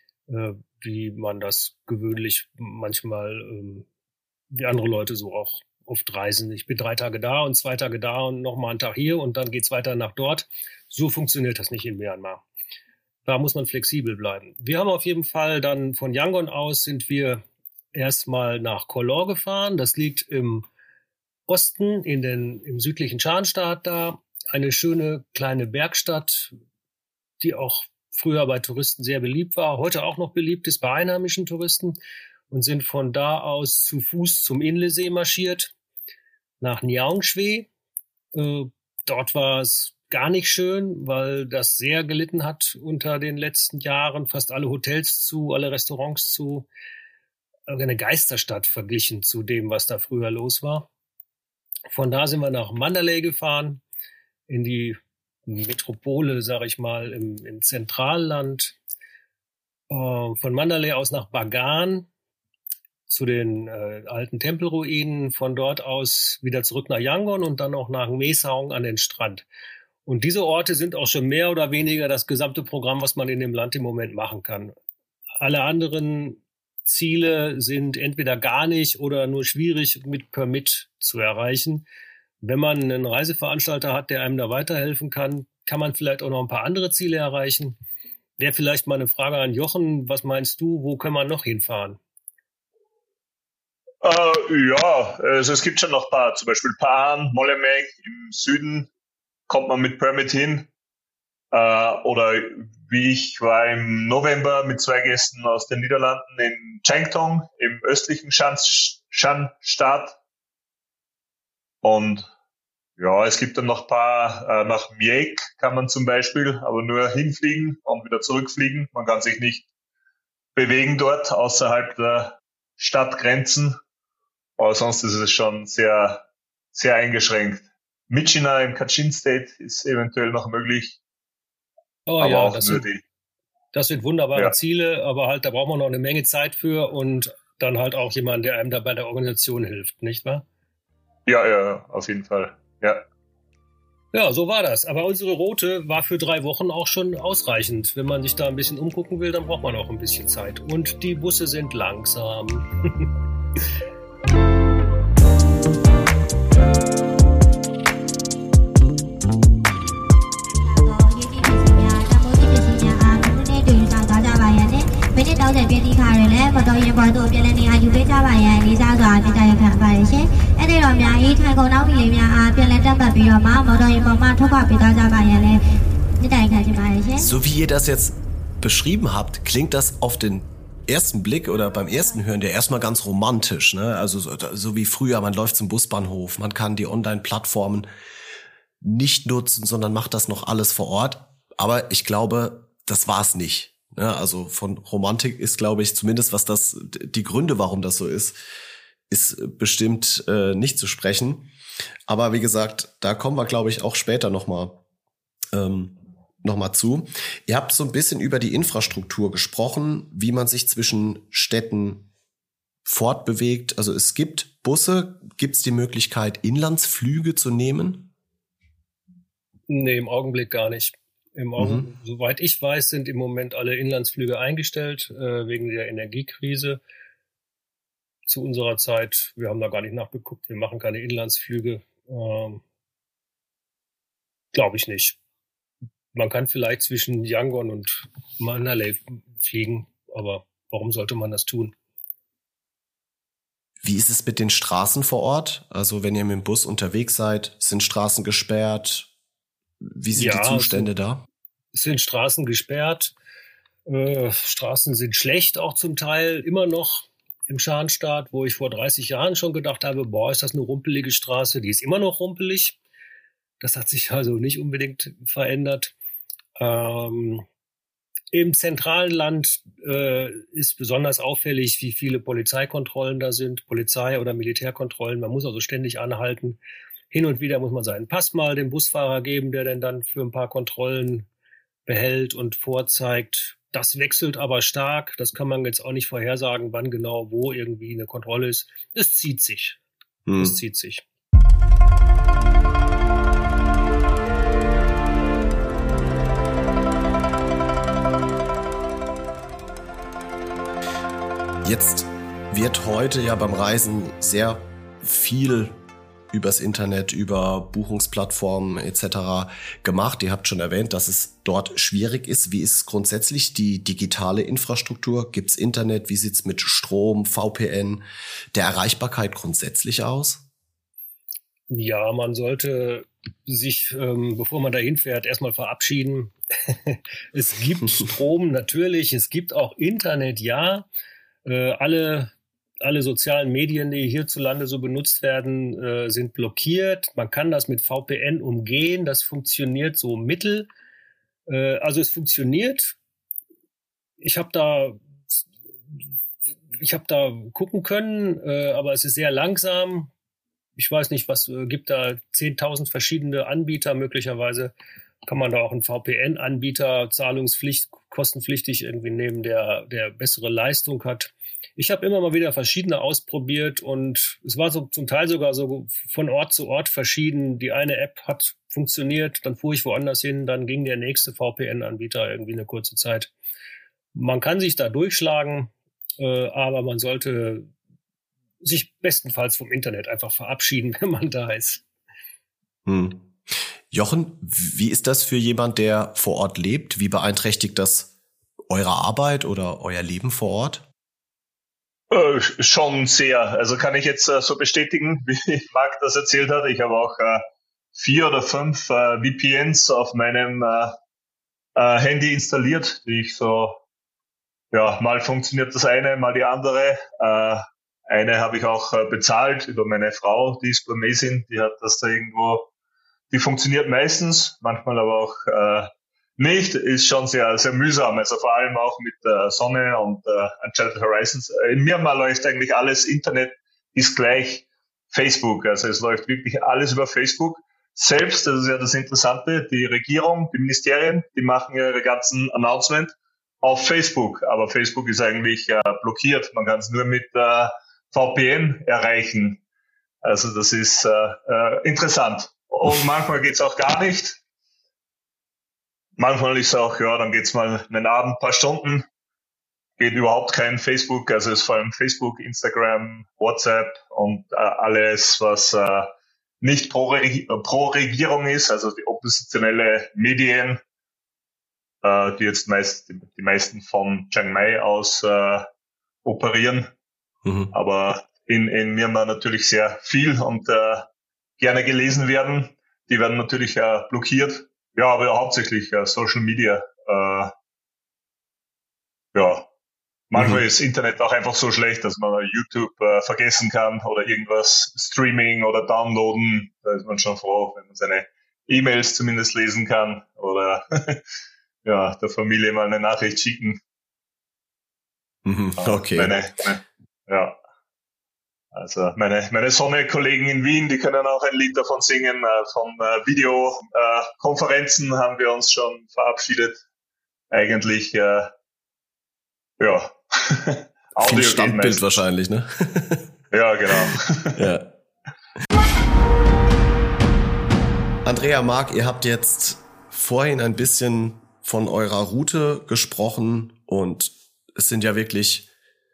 wie man das gewöhnlich manchmal, wie andere Leute so auch oft reisen. Ich bin 3 Tage da und 2 Tage da und nochmal einen Tag hier und dann geht's weiter nach dort. So funktioniert das nicht in Myanmar. Da muss man flexibel bleiben. Wir haben auf jeden Fall dann von Yangon aus sind wir erstmal nach Koh Lor gefahren. Das liegt im Osten, im südlichen Shan-Staat da. Eine schöne kleine Bergstadt, die auch früher bei Touristen sehr beliebt war, heute auch noch beliebt ist bei einheimischen Touristen und sind von da aus zu Fuß zum Inlesee marschiert, nach Niaung Shwe. Dort war es gar nicht schön, weil das sehr gelitten hat unter den letzten Jahren. Fast alle Hotels zu, alle Restaurants zu. Eine Geisterstadt verglichen zu dem, was da früher los war. Von da sind wir nach Mandalay gefahren, in die Metropole, sage ich mal, im Zentralland. Von Mandalay aus nach Bagan zu den alten Tempelruinen, von dort aus wieder zurück nach Yangon und dann auch nach Mae Saong an den Strand. Und diese Orte sind auch schon mehr oder weniger das gesamte Programm, was man in dem Land im Moment machen kann. Alle anderen Ziele sind entweder gar nicht oder nur schwierig mit Permit zu erreichen. Wenn man einen Reiseveranstalter hat, der einem da weiterhelfen kann, kann man vielleicht auch noch ein paar andere Ziele erreichen. Wäre vielleicht mal eine Frage an Jochen. Was meinst du, wo können wir noch hinfahren? Also es gibt schon noch ein paar, zum Beispiel Pahang, Molenbeek im Süden kommt man mit Permit hin. Oder wie ich war im November mit 2 Gästen aus den Niederlanden in Changtong im östlichen Shan-Staat. Und ja, es gibt dann noch ein paar, nach Mieik kann man zum Beispiel, aber nur hinfliegen und wieder zurückfliegen. Man kann sich nicht bewegen dort außerhalb der Stadtgrenzen. Aber sonst ist es schon sehr, sehr eingeschränkt. Myitkyina im Kachin State ist eventuell noch möglich. Oh aber ja, auch das sind wunderbare Ziele, aber halt, da braucht man noch eine Menge Zeit für und dann halt auch jemand, der einem da bei der Organisation hilft, nicht wahr? Ja, auf jeden Fall, ja. Ja, so war das. Aber unsere Route war für 3 Wochen auch schon ausreichend. Wenn man sich da ein bisschen umgucken will, dann braucht man auch ein bisschen Zeit. Und die Busse sind langsam. So wie ihr das jetzt beschrieben habt, klingt das auf den ersten Blick oder beim ersten Hören ja erstmal ganz romantisch, ne? Also so wie früher, man läuft zum Busbahnhof, man kann die Online-Plattformen nicht nutzen, sondern macht das noch alles vor Ort. Aber ich glaube, das war's nicht. Ne? Also von Romantik ist, glaube ich, zumindest was die Gründe, warum das so ist bestimmt nicht zu sprechen. Aber wie gesagt, da kommen wir, glaube ich, auch später noch mal zu. Ihr habt so ein bisschen über die Infrastruktur gesprochen, wie man sich zwischen Städten fortbewegt. Also es gibt Busse. Gibt es die Möglichkeit, Inlandsflüge zu nehmen? Nee, im Augenblick gar nicht. Soweit ich weiß, sind im Moment alle Inlandsflüge eingestellt, wegen der Energiekrise. Zu unserer Zeit, wir haben da gar nicht nachgeguckt, wir machen keine Inlandsflüge. Glaube ich nicht. Man kann vielleicht zwischen Yangon und Mandalay fliegen, aber warum sollte man das tun? Wie ist es mit den Straßen vor Ort? Also wenn ihr mit dem Bus unterwegs seid, sind Straßen gesperrt? Wie sind die Zustände da? Es sind Straßen gesperrt. Straßen sind schlecht auch zum Teil, immer noch im Scharnstaat, wo ich vor 30 Jahren schon gedacht habe, ist das eine rumpelige Straße? Die ist immer noch rumpelig. Das hat sich also nicht unbedingt verändert. Im zentralen Land ist besonders auffällig, wie viele Polizeikontrollen da sind, Polizei- oder Militärkontrollen. Man muss also ständig anhalten. Hin und wieder muss man seinen Pass mal dem Busfahrer geben, der den dann für ein paar Kontrollen behält und vorzeigt. Das wechselt aber stark. Das kann man jetzt auch nicht vorhersagen, wann genau wo irgendwie eine Kontrolle ist. Es zieht sich. Es zieht sich. Jetzt wird heute ja beim Reisen sehr viel übers Internet, über Buchungsplattformen etc. gemacht. Ihr habt schon erwähnt, dass es dort schwierig ist. Wie ist grundsätzlich die digitale Infrastruktur? Gibt's Internet? Wie sieht's mit Strom, VPN, der Erreichbarkeit grundsätzlich aus? Ja, man sollte sich, bevor man dahin fährt, erstmal verabschieden. Es gibt Strom natürlich, es gibt auch Internet, ja. Alle sozialen Medien, die hierzulande so benutzt werden, sind blockiert. Man kann das mit VPN umgehen. Das funktioniert so mittel. Also es funktioniert. Ich habe da gucken können, aber es ist sehr langsam. Ich weiß nicht, gibt da 10.000 verschiedene Anbieter. Möglicherweise kann man da auch einen VPN-Anbieter kostenpflichtig irgendwie nehmen, der bessere Leistung hat. Ich habe immer mal wieder verschiedene ausprobiert und es war so zum Teil sogar so von Ort zu Ort verschieden. Die eine App hat funktioniert, dann fuhr ich woanders hin, dann ging der nächste VPN-Anbieter irgendwie eine kurze Zeit. Man kann sich da durchschlagen, aber man sollte sich bestenfalls vom Internet einfach verabschieden, wenn man da ist. Jochen, wie ist das für jemand, der vor Ort lebt? Wie beeinträchtigt das eure Arbeit oder euer Leben vor Ort? Schon sehr. Also kann ich jetzt so bestätigen, wie Marc das erzählt hat. Ich habe auch 4 oder 5 VPNs auf meinem Handy installiert, die ich mal funktioniert das eine, mal die andere. Eine habe ich auch bezahlt über meine Frau, die ist Burmesin, die hat das da irgendwo, die funktioniert meistens, manchmal aber auch nicht, ist schon sehr, sehr mühsam, also vor allem auch mit Sonne und Uncharted Horizons. In Myanmar läuft eigentlich alles Internet ist gleich Facebook. Also es läuft wirklich alles über Facebook. Selbst, das ist ja das Interessante, die Regierung, die Ministerien, die machen ihre ganzen Announcement auf Facebook. Aber Facebook ist eigentlich blockiert. Man kann es nur mit VPN erreichen. Also das ist interessant. Und manchmal geht's auch gar nicht. Manchmal ist es auch, ja, dann geht's mal einen Abend, ein paar Stunden. Geht überhaupt kein Facebook. Also es ist vor allem Facebook, Instagram, WhatsApp und alles, was nicht pro Regierung ist, also die oppositionelle Medien, die jetzt die meisten von Chiang Mai aus operieren, aber in Myanmar natürlich sehr viel und gerne gelesen werden. Die werden natürlich blockiert. Ja, aber hauptsächlich Social Media. Manchmal ist Internet auch einfach so schlecht, dass man YouTube vergessen kann oder irgendwas Streaming oder downloaden. Da ist man schon froh, wenn man seine E-Mails zumindest lesen kann oder der Familie mal eine Nachricht schicken. Okay. Also meine Sonne-Kollegen in Wien, die können auch ein Lied davon singen. Von Videokonferenzen haben wir uns schon verabschiedet. Eigentlich, Audio Standbild wahrscheinlich, ne? Ja, genau. Ja. Andrea, Marc, ihr habt jetzt vorhin ein bisschen von eurer Route gesprochen und es sind ja wirklich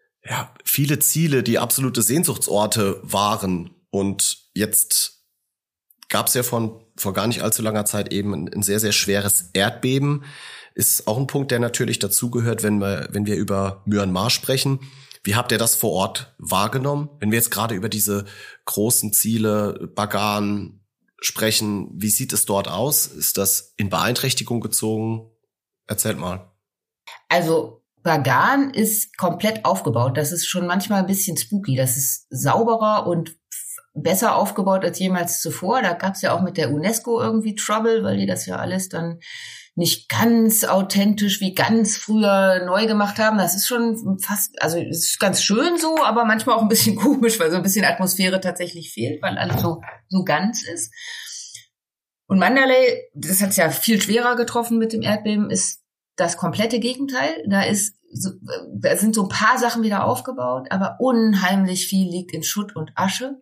viele Ziele, die absolute Sehnsuchtsorte waren. Und jetzt gab es ja vor gar nicht allzu langer Zeit eben ein sehr, sehr schweres Erdbeben. Ist auch ein Punkt, der natürlich dazugehört, wenn wir über Myanmar sprechen. Wie habt ihr das vor Ort wahrgenommen? Wenn wir jetzt gerade über diese großen Ziele, Bagan, sprechen, wie sieht es dort aus? Ist das in Beeinträchtigung gezogen? Erzählt mal. Also Bagan ist komplett aufgebaut. Das ist schon manchmal ein bisschen spooky. Das ist sauberer und besser aufgebaut als jemals zuvor. Da gab es ja auch mit der UNESCO irgendwie Trouble, weil die das ja alles dann nicht ganz authentisch wie ganz früher neu gemacht haben. Das ist schon fast, also es ist ganz schön so, aber manchmal auch ein bisschen komisch, weil so ein bisschen Atmosphäre tatsächlich fehlt, weil alles so ganz ist. Und Mandalay, das hat es ja viel schwerer getroffen mit dem Erdbeben, ist das komplette Gegenteil. Da sind so ein paar Sachen wieder aufgebaut, aber unheimlich viel liegt in Schutt und Asche.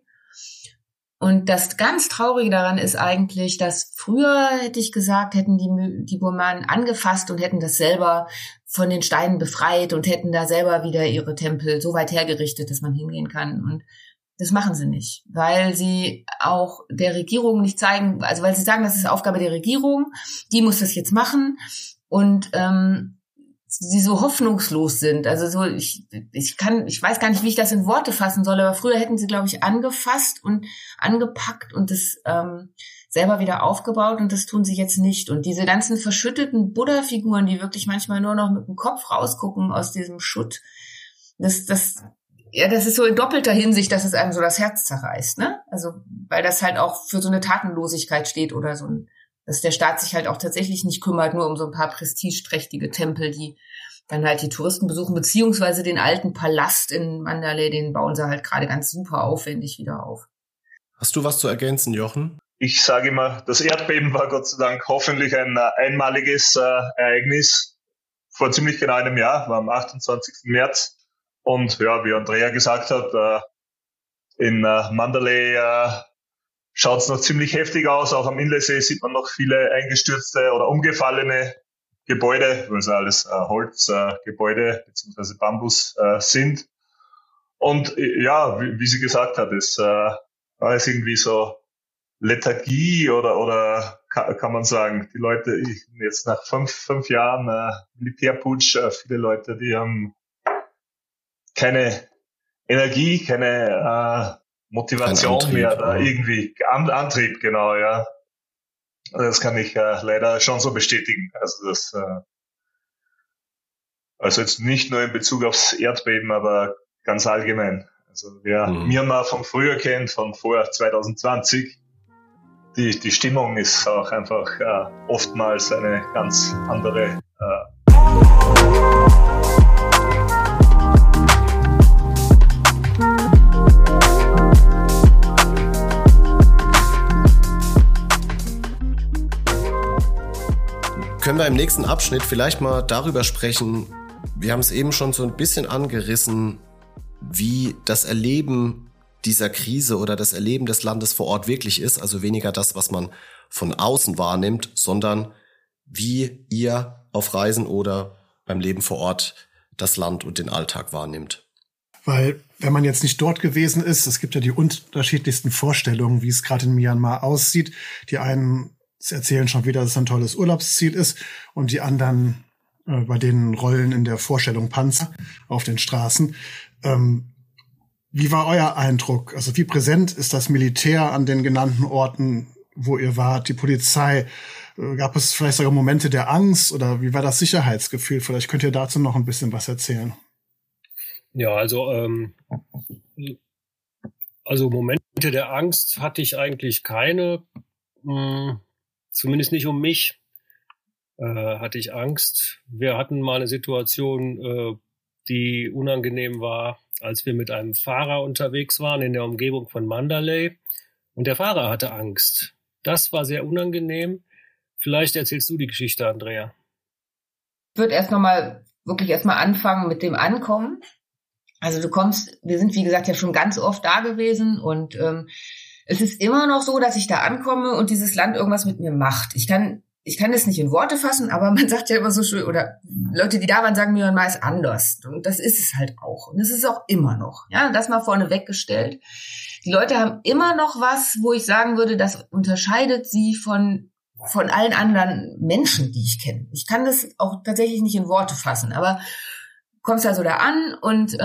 Und das ganz Traurige daran ist eigentlich, dass früher, hätte ich gesagt, hätten die Burmanen angefasst und hätten das selber von den Steinen befreit und hätten da selber wieder ihre Tempel so weit hergerichtet, dass man hingehen kann. Und das machen sie nicht, weil sie auch der Regierung nicht zeigen, also weil sie sagen, das ist Aufgabe der Regierung, die muss das jetzt machen. Und sie so hoffnungslos sind. Also so, ich weiß gar nicht, wie ich das in Worte fassen soll, aber früher hätten sie, glaube ich, angefasst und angepackt und das selber wieder aufgebaut und das tun sie jetzt nicht. Und diese ganzen verschütteten Buddha-Figuren, die wirklich manchmal nur noch mit dem Kopf rausgucken aus diesem Schutt, das ist so in doppelter Hinsicht, dass es einem so das Herz zerreißt, ne? Also, weil das halt auch für so eine Tatenlosigkeit steht oder so dass der Staat sich halt auch tatsächlich nicht kümmert, nur um so ein paar prestigeträchtige Tempel, die dann halt die Touristen besuchen, beziehungsweise den alten Palast in Mandalay, den bauen sie halt gerade ganz super aufwendig wieder auf. Hast du was zu ergänzen, Jochen? Ich sage immer, das Erdbeben war Gott sei Dank hoffentlich ein einmaliges Ereignis. Vor ziemlich genau einem Jahr, war am 28. März. Und ja, wie Andrea gesagt hat, in Mandalay schaut's noch ziemlich heftig aus. Auch am Inlersee sieht man noch viele eingestürzte oder umgefallene Gebäude, weil es alles Holzgebäude bzw. Bambus sind. Und ja, wie sie gesagt hat, es ist irgendwie so Lethargie oder kann man sagen, die Leute jetzt nach fünf Jahren Militärputsch, viele Leute, die haben keine Energie, keine Motivation Antrieb, mehr, da irgendwie Antrieb, genau, ja. Das kann ich leider schon so bestätigen. Also jetzt nicht nur in Bezug aufs Erdbeben, aber ganz allgemein. Also wer Myanmar von früher kennt, von vor 2020, die Stimmung ist auch einfach oftmals eine ganz andere. im nächsten Abschnitt vielleicht mal darüber sprechen. Wir haben es eben schon so ein bisschen angerissen, wie das Erleben dieser Krise oder das Erleben des Landes vor Ort wirklich ist. Also weniger das, was man von außen wahrnimmt, sondern wie ihr auf Reisen oder beim Leben vor Ort das Land und den Alltag wahrnimmt. Weil, wenn man jetzt nicht dort gewesen ist, es gibt ja die unterschiedlichsten Vorstellungen, wie es gerade in Myanmar aussieht. Die einen erzählen schon wieder, dass es ein tolles Urlaubsziel ist und die anderen, bei denen rollen in der Vorstellung Panzer auf den Straßen. Wie war euer Eindruck? Also wie präsent ist das Militär an den genannten Orten, wo ihr wart, die Polizei? Gab es vielleicht sogar Momente der Angst oder wie war das Sicherheitsgefühl? Vielleicht könnt ihr dazu noch ein bisschen was erzählen. Ja, also Momente der Angst hatte ich eigentlich keine, zumindest nicht um mich hatte ich Angst. Wir hatten mal eine Situation, die unangenehm war, als wir mit einem Fahrer unterwegs waren in der Umgebung von Mandalay und der Fahrer hatte Angst. Das war sehr unangenehm. Vielleicht erzählst du die Geschichte, Andrea. Ich würde erstmal anfangen mit dem Ankommen. Also wir sind wie gesagt ja schon ganz oft da gewesen und es ist immer noch so, dass ich da ankomme und dieses Land irgendwas mit mir macht. Ich kann das nicht in Worte fassen, aber man sagt ja immer so schön, oder Leute, die da waren, sagen mir, man ist anders. Und das ist es halt auch. Und das ist auch immer noch. Ja, das mal vorne weggestellt. Die Leute haben immer noch was, wo ich sagen würde, das unterscheidet sie von allen anderen Menschen, die ich kenne. Ich kann das auch tatsächlich nicht in Worte fassen, aber kommst also da an und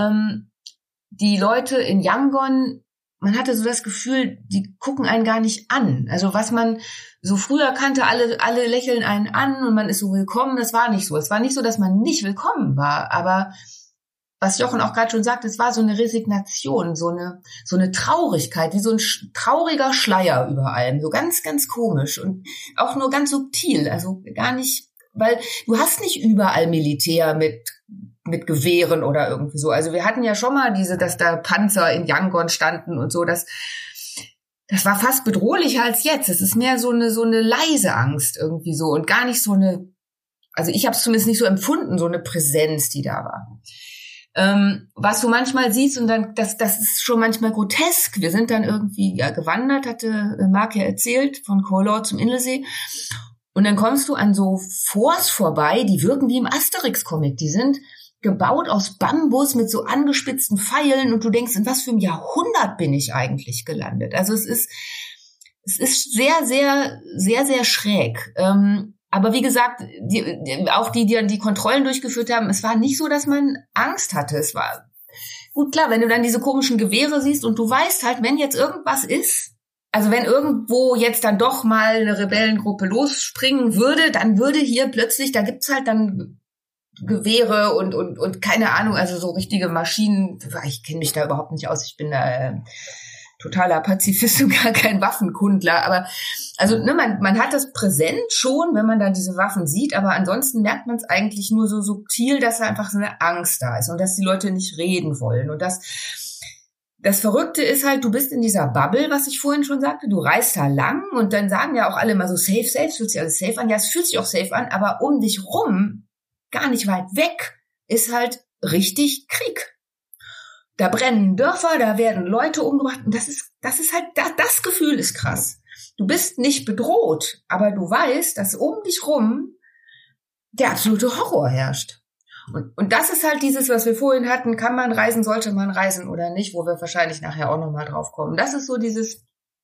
die Leute in Yangon, man hatte so das Gefühl, die gucken einen gar nicht an. Also was man so früher kannte, alle lächeln einen an und man ist so willkommen, das war nicht so. Es war nicht so, dass man nicht willkommen war, aber was Jochen auch gerade schon sagt, es war so eine Resignation, so eine Traurigkeit, wie so ein trauriger Schleier über allem, so ganz, ganz komisch und auch nur ganz subtil, also gar nicht, weil du hast nicht überall Militär mit Gewehren oder irgendwie so. Also wir hatten ja schon mal dass da Panzer in Yangon standen und so, das war fast bedrohlicher als jetzt. Es ist mehr so eine leise Angst irgendwie so und gar nicht so also ich habe es zumindest nicht so empfunden, so eine Präsenz, die da war. Was du manchmal siehst und dann, das ist schon manchmal grotesk. Wir sind dann irgendwie gewandert, hatte Marc ja erzählt, von Khor Lor zum Inlesee. Und dann kommst du an so Forts vorbei, die wirken wie im Asterix-Comic. Die sind gebaut aus Bambus mit so angespitzten Pfeilen und du denkst, in was für einem Jahrhundert bin ich eigentlich gelandet? Also es ist sehr, sehr, sehr, sehr schräg. Aber wie gesagt, die Kontrollen durchgeführt haben, es war nicht so, dass man Angst hatte. Es war gut, klar, wenn du dann diese komischen Gewehre siehst und du weißt halt, wenn jetzt irgendwas ist, also wenn irgendwo jetzt dann doch mal eine Rebellengruppe losspringen würde, dann würde hier plötzlich, da gibt's halt dann Gewehre und keine Ahnung, also so richtige Maschinen. Ich kenne mich da überhaupt nicht aus. Ich bin da totaler Pazifist und gar kein Waffenkundler. Aber also man hat das präsent schon, wenn man da diese Waffen sieht, aber ansonsten merkt man es eigentlich nur so subtil, dass da einfach so eine Angst da ist und dass die Leute nicht reden wollen. Und das Verrückte ist halt, du bist in dieser Bubble, was ich vorhin schon sagte, du reist da lang und dann sagen ja auch alle immer so safe, es fühlt sich alles safe an. Ja, es fühlt sich auch safe an, aber um dich rum, gar nicht weit weg, ist halt richtig Krieg. Da brennen Dörfer, da werden Leute umgebracht und das ist halt, das Gefühl ist krass. Du bist nicht bedroht, aber du weißt, dass um dich rum der absolute Horror herrscht. Und das ist halt dieses, was wir vorhin hatten, kann man reisen, sollte man reisen oder nicht, wo wir wahrscheinlich nachher auch nochmal drauf kommen. Das ist so dieses,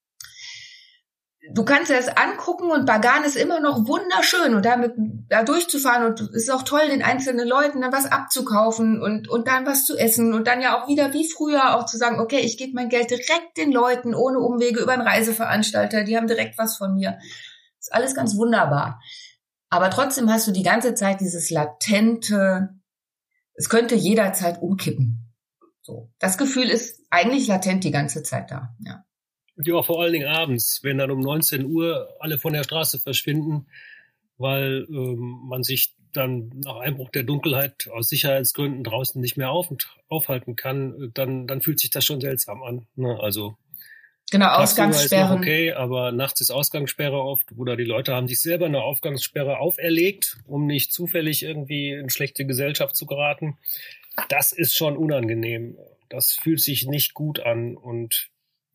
du kannst dir das angucken und Bagan ist immer noch wunderschön und da durchzufahren und es ist auch toll, den einzelnen Leuten dann was abzukaufen und dann was zu essen und dann ja auch wieder wie früher auch zu sagen, okay, ich gebe mein Geld direkt den Leuten ohne Umwege über einen Reiseveranstalter, die haben direkt was von mir. Ist alles ganz wunderbar. Aber trotzdem hast du die ganze Zeit dieses latente, es könnte jederzeit umkippen. So. Das Gefühl ist eigentlich latent die ganze Zeit da, ja. Ja, vor allen Dingen abends, wenn dann um 19 Uhr alle von der Straße verschwinden, weil man sich dann nach Einbruch der Dunkelheit aus Sicherheitsgründen draußen nicht mehr aufhalten kann, dann fühlt sich das schon seltsam an. Ne? Also Genau, Ausgangssperren. Ist noch okay, aber nachts ist Ausgangssperre oft, oder die Leute haben sich selber eine Ausgangssperre auferlegt, um nicht zufällig irgendwie in schlechte Gesellschaft zu geraten. Das ist schon unangenehm. Das fühlt sich nicht gut an und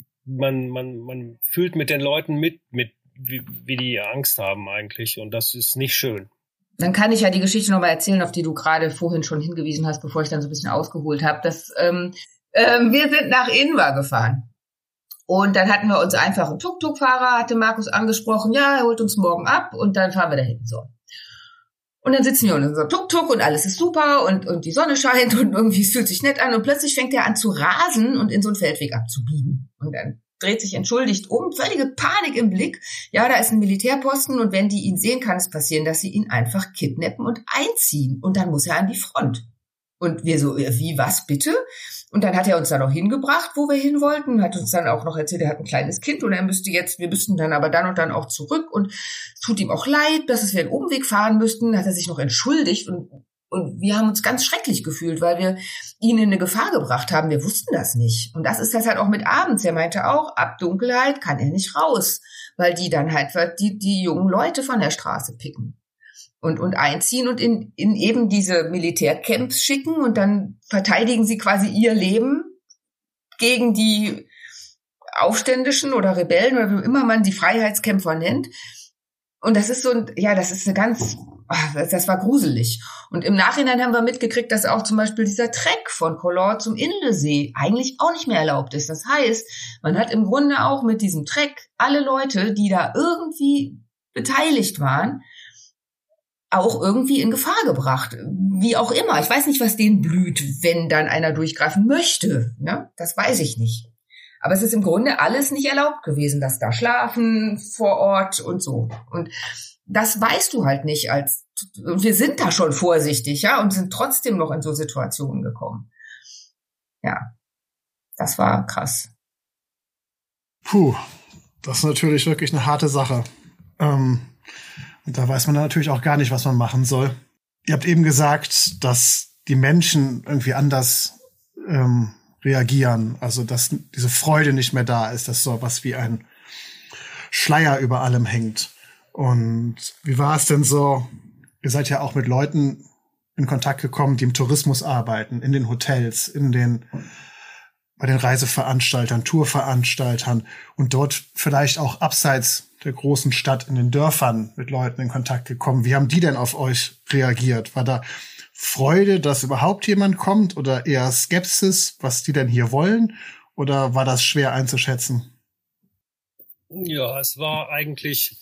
man fühlt mit den Leuten mit wie die Angst haben eigentlich, und das ist nicht schön. Dann kann ich ja die Geschichte nochmal erzählen, auf die du gerade vorhin schon hingewiesen hast, bevor ich dann so ein bisschen ausgeholt habe. Wir sind nach Inver gefahren. Und dann hatten wir uns einfach einen Tuk-Tuk-Fahrer, hatte Markus angesprochen, ja, er holt uns morgen ab und dann fahren wir dahin. So. Und dann sitzen wir in unserem Tuk-Tuk und alles ist super und die Sonne scheint und irgendwie es fühlt sich nett an und plötzlich fängt er an zu rasen und in so einen Feldweg abzubiegen. Und dann dreht sich entschuldigt um, völlige Panik im Blick. Ja, da ist ein Militärposten und wenn die ihn sehen, kann es passieren, dass sie ihn einfach kidnappen und einziehen. Und dann muss er an die Front. Und wir so, wie, was bitte? Und dann hat er uns da noch hingebracht, wo wir hin wollten, hat uns dann auch noch erzählt, er hat ein kleines Kind und wir müssten dann aber dann und dann auch zurück und es tut ihm auch leid, dass wir einen Umweg fahren müssten, hat er sich noch entschuldigt und wir haben uns ganz schrecklich gefühlt, weil wir ihn in eine Gefahr gebracht haben. Wir wussten das nicht. Und das ist das halt auch mit abends. Er meinte auch, ab Dunkelheit kann er nicht raus, weil die dann halt die jungen Leute von der Straße picken. Und einziehen und in eben diese Militärcamps schicken und dann verteidigen sie quasi ihr Leben gegen die Aufständischen oder Rebellen oder wie immer man die Freiheitskämpfer nennt. Und das ist das war gruselig. Und im Nachhinein haben wir mitgekriegt, dass auch zum Beispiel dieser Trek von Collor zum Indlesee eigentlich auch nicht mehr erlaubt ist. Das heißt, man hat im Grunde auch mit diesem Trek alle Leute, die da irgendwie beteiligt waren, auch irgendwie in Gefahr gebracht. Wie auch immer. Ich weiß nicht, was denen blüht, wenn dann einer durchgreifen möchte. Ne? Das weiß ich nicht. Aber es ist im Grunde alles nicht erlaubt gewesen, dass da schlafen vor Ort und so. Und das weißt du halt nicht und wir sind da schon vorsichtig, ja, und sind trotzdem noch in so Situationen gekommen. Ja. Das war krass. Puh. Das ist natürlich wirklich eine harte Sache. Und da weiß man natürlich auch gar nicht, was man machen soll. Ihr habt eben gesagt, dass die Menschen irgendwie anders reagieren. Also, dass diese Freude nicht mehr da ist, dass so was wie ein Schleier über allem hängt. Und wie war es denn so? Ihr seid ja auch mit Leuten in Kontakt gekommen, die im Tourismus arbeiten, in den Hotels, bei den Reiseveranstaltern, Tourveranstaltern und dort vielleicht auch abseits der großen Stadt in den Dörfern mit Leuten in Kontakt gekommen. Wie haben die denn auf euch reagiert? War da Freude, dass überhaupt jemand kommt oder eher Skepsis, was die denn hier wollen? Oder war das schwer einzuschätzen? Ja, es war eigentlich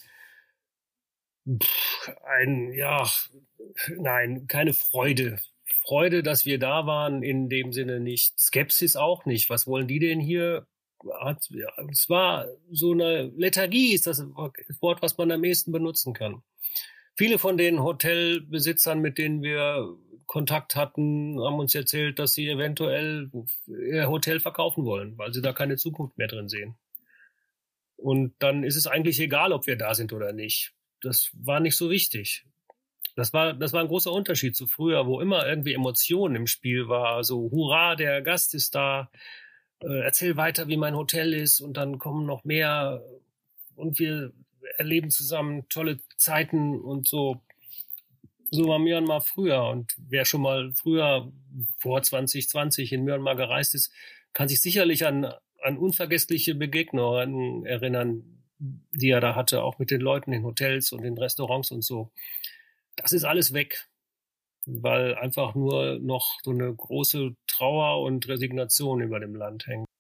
keine Freude. Freude, dass wir da waren, in dem Sinne nicht. Skepsis auch nicht. Was wollen die denn hier? Es war so eine Lethargie, ist das Wort, was man am ehesten benutzen kann. Viele von den Hotelbesitzern, mit denen wir Kontakt hatten, haben uns erzählt, dass sie eventuell ihr Hotel verkaufen wollen, weil sie da keine Zukunft mehr drin sehen. Und dann ist es eigentlich egal, ob wir da sind oder nicht. Das war nicht so wichtig. Das war ein großer Unterschied zu früher, wo immer irgendwie Emotionen im Spiel war. So, hurra, der Gast ist da, erzähl weiter, wie mein Hotel ist und dann kommen noch mehr und wir erleben zusammen tolle Zeiten und so. So war Myanmar früher. Und wer schon mal früher vor 2020 in Myanmar gereist ist, kann sich sicherlich an unvergessliche Begegnungen erinnern, die er da hatte, auch mit den Leuten in Hotels und in Restaurants und so. Das ist alles weg, weil einfach nur noch so eine große Trauer und Resignation über dem Land hängt.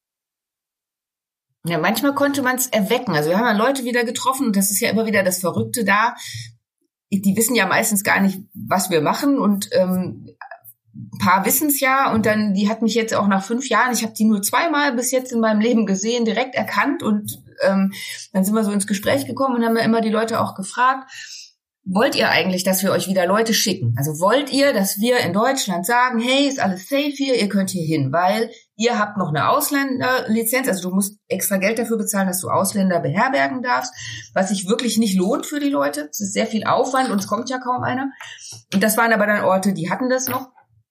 Ja, manchmal konnte man es erwecken. Also wir haben ja Leute wieder getroffen und das ist ja immer wieder das Verrückte da. Die wissen ja meistens gar nicht, was wir machen und ein paar wissen es ja und dann, die hat mich jetzt auch nach 5 Jahren, ich habe die nur 2-mal bis jetzt in meinem Leben gesehen, direkt erkannt und dann sind wir so ins Gespräch gekommen und haben ja immer die Leute auch gefragt, wollt ihr eigentlich, dass wir euch wieder Leute schicken? Also wollt ihr, dass wir in Deutschland sagen, hey, ist alles safe hier, ihr könnt hier hin, weil ihr habt noch eine Ausländerlizenz, also du musst extra Geld dafür bezahlen, dass du Ausländer beherbergen darfst, was sich wirklich nicht lohnt für die Leute. Es ist sehr viel Aufwand und es kommt ja kaum einer. Und das waren aber dann Orte, die hatten das noch.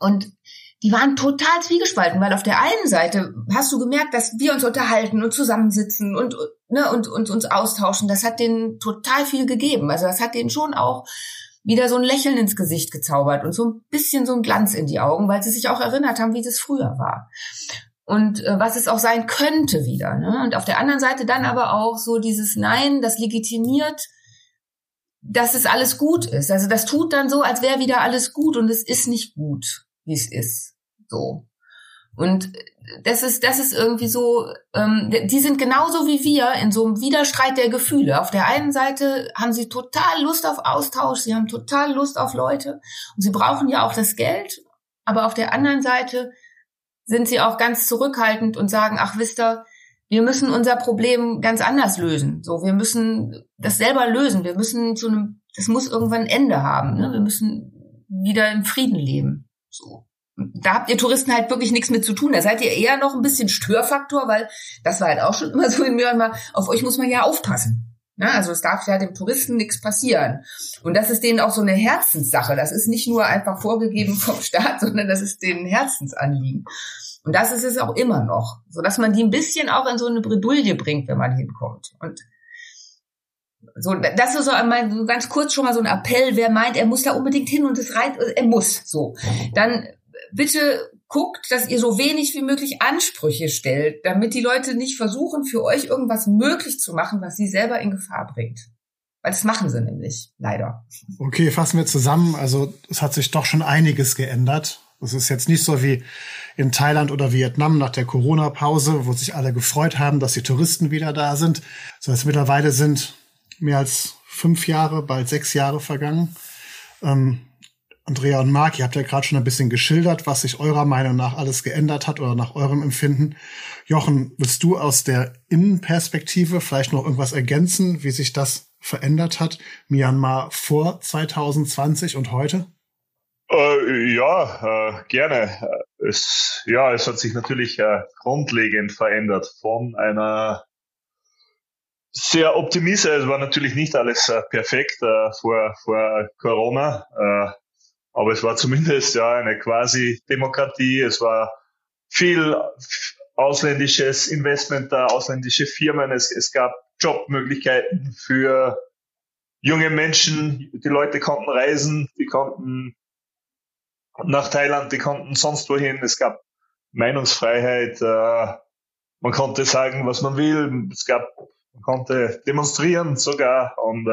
Und die waren total zwiegespalten, weil auf der einen Seite hast du gemerkt, dass wir uns unterhalten und zusammensitzen und uns austauschen. Das hat denen total viel gegeben. Also das hat denen schon auch wieder so ein Lächeln ins Gesicht gezaubert und so ein bisschen so ein Glanz in die Augen, weil sie sich auch erinnert haben, wie das früher war. Und was es auch sein könnte wieder. Ne? Und auf der anderen Seite dann aber auch so dieses Nein, das legitimiert, dass es alles gut ist. Also das tut dann so, als wäre wieder alles gut und es ist nicht gut, wie es ist. So. Und das ist irgendwie so, die sind genauso wie wir in so einem Widerstreit der Gefühle. Auf der einen Seite haben sie total Lust auf Austausch, sie haben total Lust auf Leute und sie brauchen ja auch das Geld, aber auf der anderen Seite sind sie auch ganz zurückhaltend und sagen, ach wisst ihr, wir müssen unser Problem ganz anders lösen. So, wir müssen das selber lösen. Wir müssen das muss irgendwann ein Ende haben. Ne? Wir müssen wieder im Frieden leben. So. Da habt ihr Touristen halt wirklich nichts mit zu tun. Da seid ihr eher noch ein bisschen Störfaktor, weil das war halt auch schon immer so in Myanmar. Auf euch muss man ja aufpassen. Ja, also es darf ja dem Touristen nichts passieren. Und das ist denen auch so eine Herzenssache. Das ist nicht nur einfach vorgegeben vom Staat, sondern das ist denen Herzensanliegen. Und das ist es auch immer noch. So dass man die ein bisschen auch in so eine Bredouille bringt, wenn man hinkommt. Und so, das ist so ganz kurz schon mal so ein Appell, wer meint, er muss da unbedingt hin und es reicht, er muss, so. Dann bitte guckt, dass ihr so wenig wie möglich Ansprüche stellt, damit die Leute nicht versuchen, für euch irgendwas möglich zu machen, was sie selber in Gefahr bringt. Weil das machen sie nämlich, leider. Okay, fassen wir zusammen. Also es hat sich doch schon einiges geändert. Es ist jetzt nicht so wie in Thailand oder Vietnam nach der Corona-Pause, wo sich alle gefreut haben, dass die Touristen wieder da sind. So jetzt mittlerweile sind mehr als 5 Jahre, bald 6 Jahre vergangen. Andrea und Marc, ihr habt ja gerade schon ein bisschen geschildert, was sich eurer Meinung nach alles geändert hat oder nach eurem Empfinden. Jochen, willst du aus der Innenperspektive vielleicht noch irgendwas ergänzen, wie sich das verändert hat, Myanmar vor 2020 und heute? Gerne. Es hat sich natürlich grundlegend verändert von einer sehr optimistisch. Es war natürlich nicht alles perfekt vor Corona, aber es war zumindest eine quasi Demokratie. Es war viel ausländisches Investment da, ausländische Firmen. Es gab Jobmöglichkeiten für junge Menschen. Die Leute konnten reisen, die konnten nach Thailand, die konnten sonst wohin. Es gab Meinungsfreiheit. Man konnte sagen, was man will. Man konnte demonstrieren sogar. Und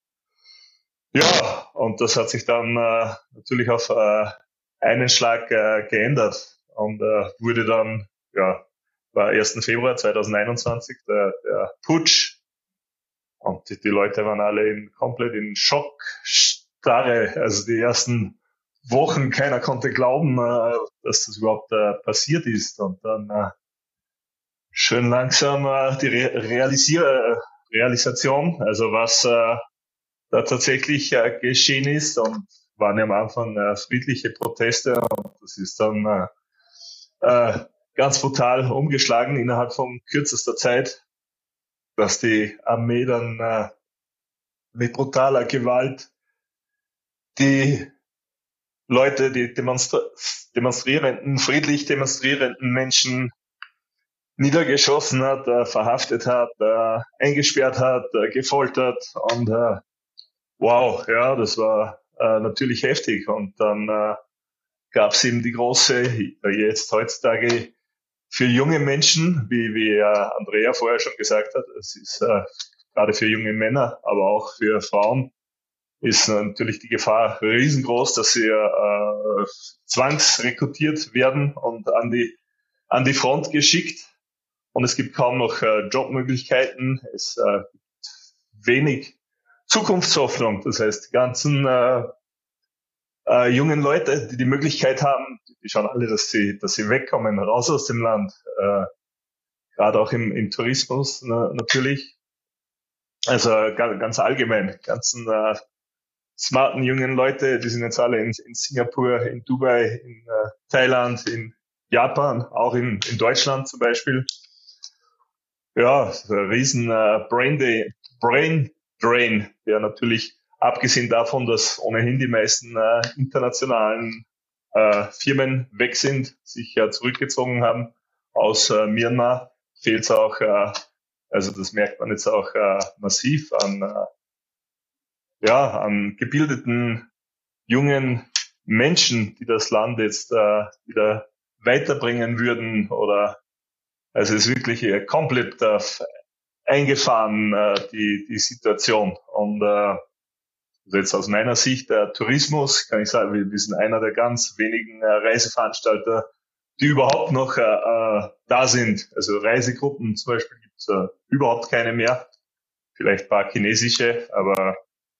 und das hat sich dann natürlich auf einen Schlag geändert und wurde dann, war 1. Februar 2021 der Putsch. Und die Leute waren alle komplett in Schockstarre. Also die ersten Wochen, keiner konnte glauben, dass das überhaupt passiert ist. Und dann schön langsam die Realisation, also was da tatsächlich geschehen ist. Und waren ja am Anfang friedliche Proteste. Und das ist dann ganz brutal umgeschlagen innerhalb von kürzester Zeit, dass die Armee dann mit brutaler Gewalt die Leute, die friedlich demonstrierenden Menschen niedergeschossen hat, verhaftet hat, eingesperrt hat, gefoltert und das war natürlich heftig. Und dann gab es eben die große, jetzt heutzutage für junge Menschen, wie Andrea vorher schon gesagt hat, es ist gerade für junge Männer, aber auch für Frauen, ist natürlich die Gefahr riesengroß, dass sie zwangsrekrutiert werden und an die Front geschickt. Und es gibt kaum noch Jobmöglichkeiten. Es gibt wenig Zukunftshoffnung. Das heißt, die ganzen jungen Leute, die Möglichkeit haben, die schauen alle, dass sie wegkommen, raus aus dem Land. Gerade auch im Tourismus natürlich. Also ganz allgemein, ganzen smarten jungen Leute, die sind jetzt alle in Singapur, in Dubai, in Thailand, in Japan, auch in Deutschland zum Beispiel. Ja, ein riesen Brain Drain, der natürlich, abgesehen davon, dass ohnehin die meisten internationalen Firmen weg sind, sich zurückgezogen haben aus Myanmar, fehlt es auch, also das merkt man jetzt auch massiv an gebildeten jungen Menschen, die das Land jetzt wieder weiterbringen würden, oder also es ist wirklich komplett eingefahren, die Situation. Und also jetzt aus meiner Sicht, der Tourismus, kann ich sagen, wir sind einer der ganz wenigen Reiseveranstalter, die überhaupt noch da sind. Also Reisegruppen zum Beispiel gibt es überhaupt keine mehr. Vielleicht ein paar chinesische, aber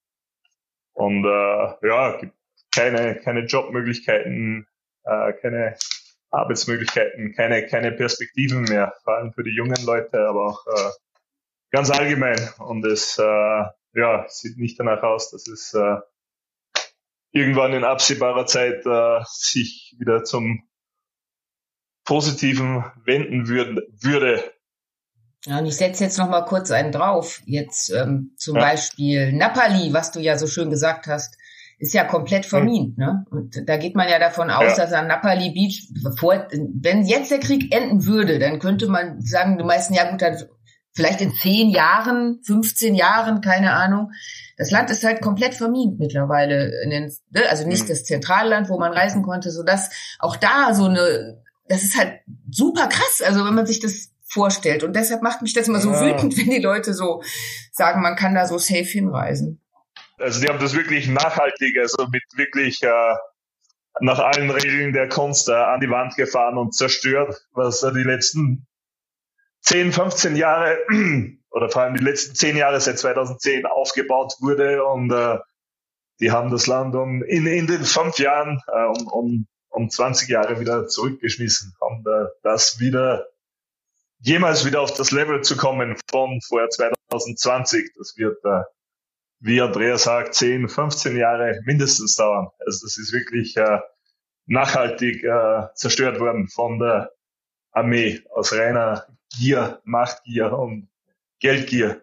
gibt keine Jobmöglichkeiten, keine Arbeitsmöglichkeiten, keine Perspektiven mehr, vor allem für die jungen Leute, aber auch ganz allgemein. Und es sieht nicht danach aus, dass es irgendwann in absehbarer Zeit sich wieder zum Positiven wenden würde. Ja, und ich setze jetzt noch mal kurz einen drauf. Jetzt zum Beispiel Napali, was du ja so schön gesagt hast, ist ja komplett vermint, ne? Und da geht man ja davon aus, dass an Napali Beach, wenn jetzt der Krieg enden würde, dann könnte man sagen, die meisten, ja gut, dann vielleicht in 10 Jahren, 15 Jahren, keine Ahnung. Das Land ist halt komplett vermint mittlerweile. Also nicht das Zentralland, wo man reisen konnte, sodass auch da das ist halt super krass, also wenn man sich das vorstellt. Und deshalb macht mich das immer so wütend, wenn die Leute so sagen, man kann da so safe hinreisen. Also die haben das wirklich nachhaltig, also mit wirklich nach allen Regeln der Kunst an die Wand gefahren und zerstört, was die letzten 10, 15 Jahre oder vor allem die letzten 10 Jahre seit 2010 aufgebaut wurde. Und die haben das Land in den 5 Jahren um 20 Jahre wieder zurückgeschmissen. Und das jemals wieder auf das Level zu kommen von vorher 2020, das wird, wie Andrea sagt, 10, 15 Jahre mindestens dauern. Also das ist wirklich nachhaltig zerstört worden von der Armee aus reiner Gier, Machtgier und Geldgier.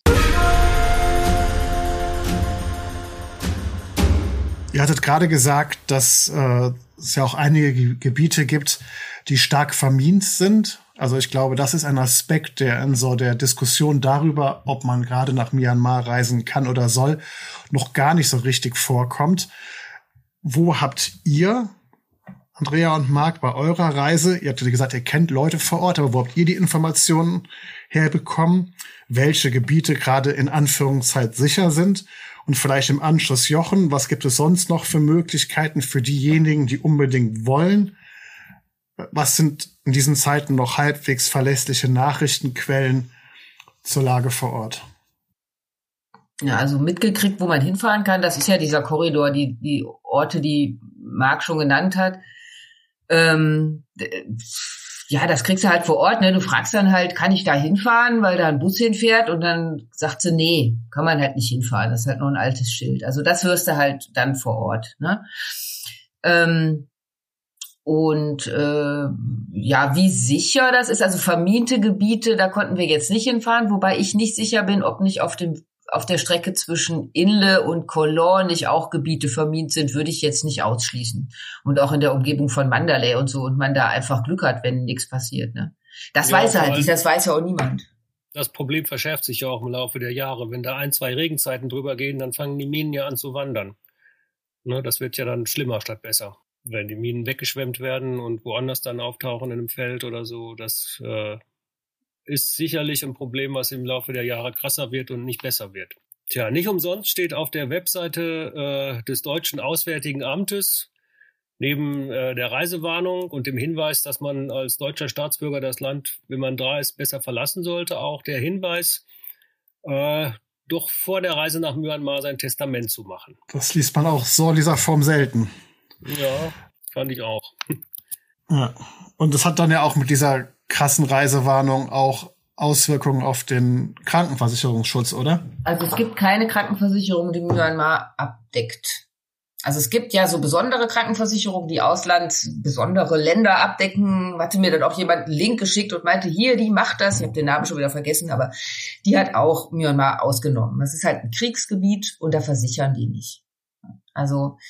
Ihr hattet gerade gesagt, dass es ja auch einige Gebiete gibt, die stark vermint sind. Also ich glaube, das ist ein Aspekt, der in so der Diskussion darüber, ob man gerade nach Myanmar reisen kann oder soll, noch gar nicht so richtig vorkommt. Wo habt ihr, Andrea und Marc, bei eurer Reise, ihr habt ja gesagt, ihr kennt Leute vor Ort, aber wo habt ihr die Informationen herbekommen, welche Gebiete gerade in Anführungszeichen sicher sind? Und vielleicht im Anschluss, Jochen, was gibt es sonst noch für Möglichkeiten für diejenigen, die unbedingt wollen? Was sind in diesen Zeiten noch halbwegs verlässliche Nachrichtenquellen zur Lage vor Ort? Ja, also mitgekriegt, wo man hinfahren kann, das ist ja dieser Korridor, die Orte, die Marc schon genannt hat. Ja, das kriegst du halt vor Ort, ne? Du fragst dann halt, kann ich da hinfahren, weil da ein Bus hinfährt, und dann sagt sie, nee, kann man halt nicht hinfahren, das ist halt nur ein altes Schild. Also das hörst du halt dann vor Ort, ne? Wie sicher das ist, also verminte Gebiete, da konnten wir jetzt nicht hinfahren, wobei ich nicht sicher bin, ob nicht auf der Strecke zwischen Inle und Kolor nicht auch Gebiete vermint sind, würde ich jetzt nicht ausschließen. Und auch in der Umgebung von Mandalay und so, und man da einfach Glück hat, wenn nichts passiert, ne? Das weiß er halt nicht, das weiß ja auch niemand. Das Problem verschärft sich ja auch im Laufe der Jahre. Wenn da 1, 2 Regenzeiten drüber gehen, dann fangen die Minen ja an zu wandern. Ne, das wird ja dann schlimmer statt besser. Wenn die Minen weggeschwemmt werden und woanders dann auftauchen in einem Feld oder so, das ist sicherlich ein Problem, was im Laufe der Jahre krasser wird und nicht besser wird. Tja, nicht umsonst steht auf der Webseite des Deutschen Auswärtigen Amtes neben der Reisewarnung und dem Hinweis, dass man als deutscher Staatsbürger das Land, wenn man da ist, besser verlassen sollte, auch der Hinweis, doch vor der Reise nach Myanmar sein Testament zu machen. Das liest man auch so in dieser Form selten. Ja, fand ich auch. Ja. Und das hat dann ja auch mit dieser krassen Reisewarnung auch Auswirkungen auf den Krankenversicherungsschutz, oder? Also es gibt keine Krankenversicherung, die Myanmar abdeckt. Also es gibt ja so besondere Krankenversicherungen, die besondere Länder abdecken. Hatte mir dann auch jemand einen Link geschickt und meinte, hier, die macht das. Ich habe den Namen schon wieder vergessen, aber die hat auch Myanmar ausgenommen. Das ist halt ein Kriegsgebiet und da versichern die nicht. Also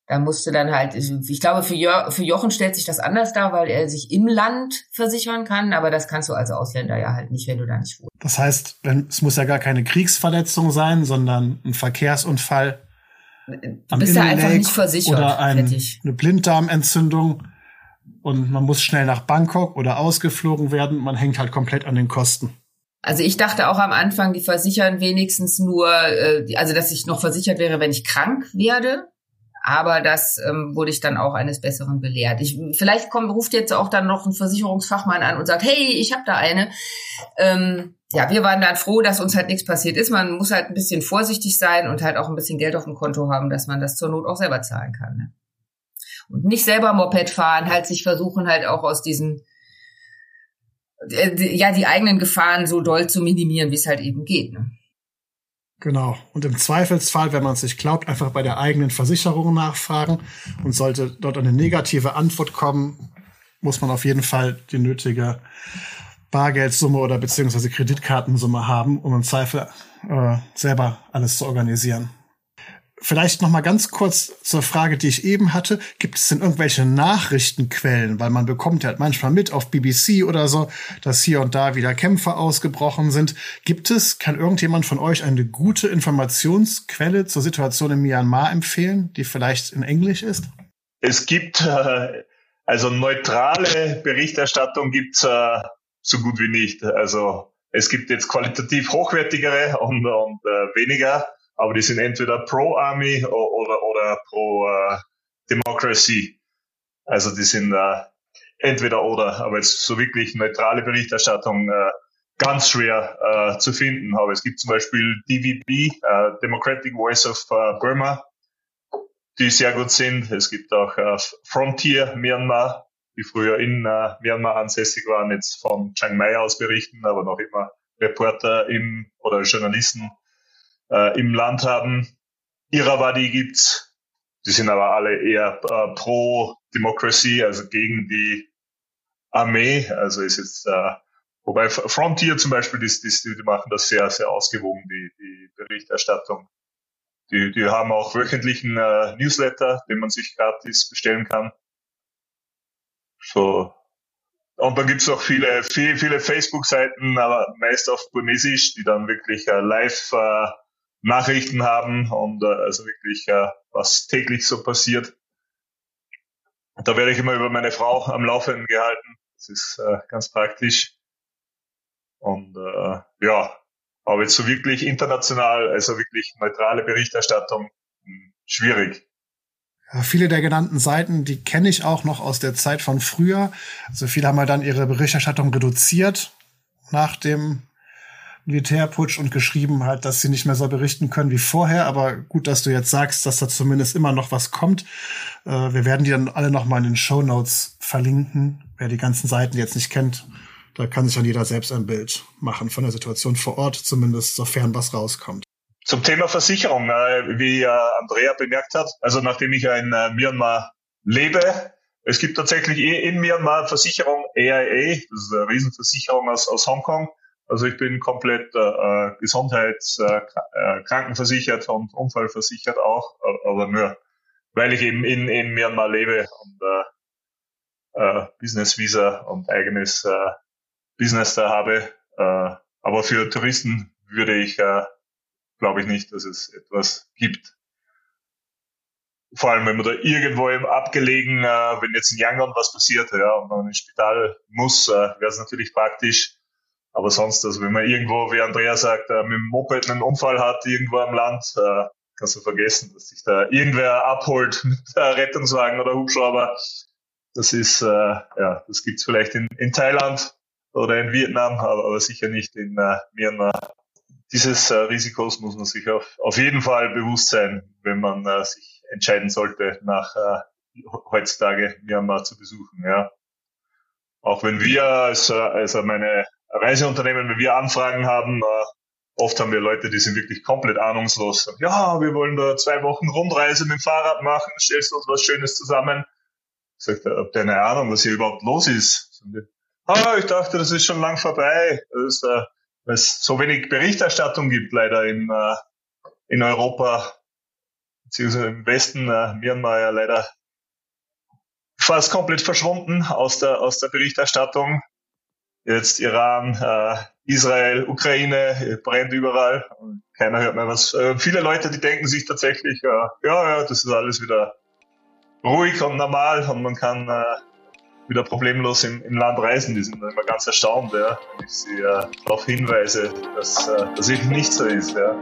Da musste dann halt, ich glaube, für Jochen stellt sich das anders dar, weil er sich im Land versichern kann, aber das kannst du als Ausländer ja halt nicht, wenn du da nicht wohnst. Das heißt, es muss ja gar keine Kriegsverletzung sein, sondern ein Verkehrsunfall. Du bist ja einfach nicht versichert. Oder eine Blinddarmentzündung und man muss schnell nach Bangkok oder ausgeflogen werden. Man hängt halt komplett an den Kosten. Also ich dachte auch am Anfang, die versichern wenigstens nur, also dass ich noch versichert wäre, wenn ich krank werde. Aber das wurde ich dann auch eines Besseren belehrt. Vielleicht ruft jetzt auch dann noch ein Versicherungsfachmann an und sagt, hey, ich habe da eine. Ja, wir waren dann froh, dass uns halt nichts passiert ist. Man muss halt ein bisschen vorsichtig sein und halt auch ein bisschen Geld auf dem Konto haben, dass man das zur Not auch selber zahlen kann. Ne? Und nicht selber Moped fahren, halt sich versuchen halt auch aus diesen, die eigenen Gefahren so doll zu minimieren, wie es halt eben geht. Ne? Genau. Und im Zweifelsfall, wenn man es sich glaubt, einfach bei der eigenen Versicherung nachfragen. Und sollte dort eine negative Antwort kommen, muss man auf jeden Fall die nötige Bargeldsumme oder beziehungsweise Kreditkartensumme haben, um im Zweifel selber alles zu organisieren. Vielleicht noch mal ganz kurz zur Frage, die ich eben hatte. Gibt es denn irgendwelche Nachrichtenquellen? Weil man bekommt halt manchmal mit auf BBC oder so, dass hier und da wieder Kämpfe ausgebrochen sind. Kann irgendjemand von euch eine gute Informationsquelle zur Situation in Myanmar empfehlen, die vielleicht in Englisch ist? Es gibt, also neutrale Berichterstattung gibt's so gut wie nicht. Also es gibt jetzt qualitativ hochwertigere und weniger. Aber die sind entweder pro-Army oder pro-Democracy. Also die sind entweder oder. Aber jetzt so wirklich neutrale Berichterstattung ganz schwer zu finden. Aber es gibt zum Beispiel DVB, Democratic Voice of Burma, die sehr gut sind. Es gibt auch Frontier Myanmar, die früher in Myanmar ansässig waren, jetzt von Chiang Mai aus berichten, aber noch immer Reporter oder Journalisten im Land haben. Irrawaddy gibt's. Die sind aber alle eher pro Democracy, also gegen die Armee. Also ist jetzt, wobei Frontier zum Beispiel, die machen das sehr, sehr ausgewogen, die Berichterstattung. Die haben auch wöchentlichen Newsletter, den man sich gratis bestellen kann. So. Und dann gibt's auch viele Facebook-Seiten, aber meist auf Burmesisch, die dann wirklich live Nachrichten haben und also wirklich was täglich so passiert. Und da werde ich immer über meine Frau am Laufenden gehalten. Das ist ganz praktisch. Und aber jetzt so wirklich international, also wirklich neutrale Berichterstattung, schwierig. Ja, viele der genannten Seiten, die kenne ich auch noch aus der Zeit von früher. Also viele haben halt dann ihre Berichterstattung reduziert nach dem Militärputsch und geschrieben halt, dass sie nicht mehr so berichten können wie vorher. Aber gut, dass du jetzt sagst, dass da zumindest immer noch was kommt. Wir werden die dann alle noch mal in den Shownotes verlinken. Wer die ganzen Seiten jetzt nicht kennt, da kann sich dann jeder selbst ein Bild machen von der Situation vor Ort, zumindest sofern was rauskommt. Zum Thema Versicherung, wie Andrea bemerkt hat, also nachdem ich ja in Myanmar lebe, es gibt tatsächlich in Myanmar Versicherung AIA, das ist eine Riesenversicherung aus Hongkong. Also ich bin komplett krankenversichert und unfallversichert auch, aber nur, weil ich eben in Myanmar lebe und Business Visa und eigenes Business da habe. Aber für Touristen würde ich, glaube ich nicht, dass es etwas gibt. Vor allem, wenn man da irgendwo im Abgelegen, wenn jetzt in Yangon was passiert, ja, und man ins Spital muss, wäre es natürlich praktisch. Aber sonst, also wenn man irgendwo, wie Andrea sagt, mit dem Moped einen Unfall hat, irgendwo am Land, kannst du vergessen, dass sich da irgendwer abholt mit Rettungswagen oder Hubschrauber. Das ist, das gibt's vielleicht in Thailand oder in Vietnam, aber sicher nicht in Myanmar. Dieses Risikos muss man sich auf jeden Fall bewusst sein, wenn man sich entscheiden sollte, nach heutzutage Myanmar zu besuchen. Ja. Auch wenn wir, also meine Reiseunternehmen, wenn wir Anfragen haben, oft haben wir Leute, die sind wirklich komplett ahnungslos. Ja, wir wollen da 2 Wochen Rundreise mit dem Fahrrad machen, stellst du uns was Schönes zusammen. Sagt er, habt ihr eine Ahnung, was hier überhaupt los ist? Ich dachte, das ist schon lang vorbei. Weil es so wenig Berichterstattung gibt leider in Europa. beziehungsweise im Westen Myanmar ja leider fast komplett verschwunden aus der Berichterstattung. Jetzt Iran, Israel, Ukraine, brennt überall. Keiner hört mehr was. Viele Leute, die denken sich tatsächlich, ja, das ist alles wieder ruhig und normal und man kann wieder problemlos im Land reisen. Die sind immer ganz erstaunt, wenn ich sie darauf hinweise, dass eben nicht so ist. Ja.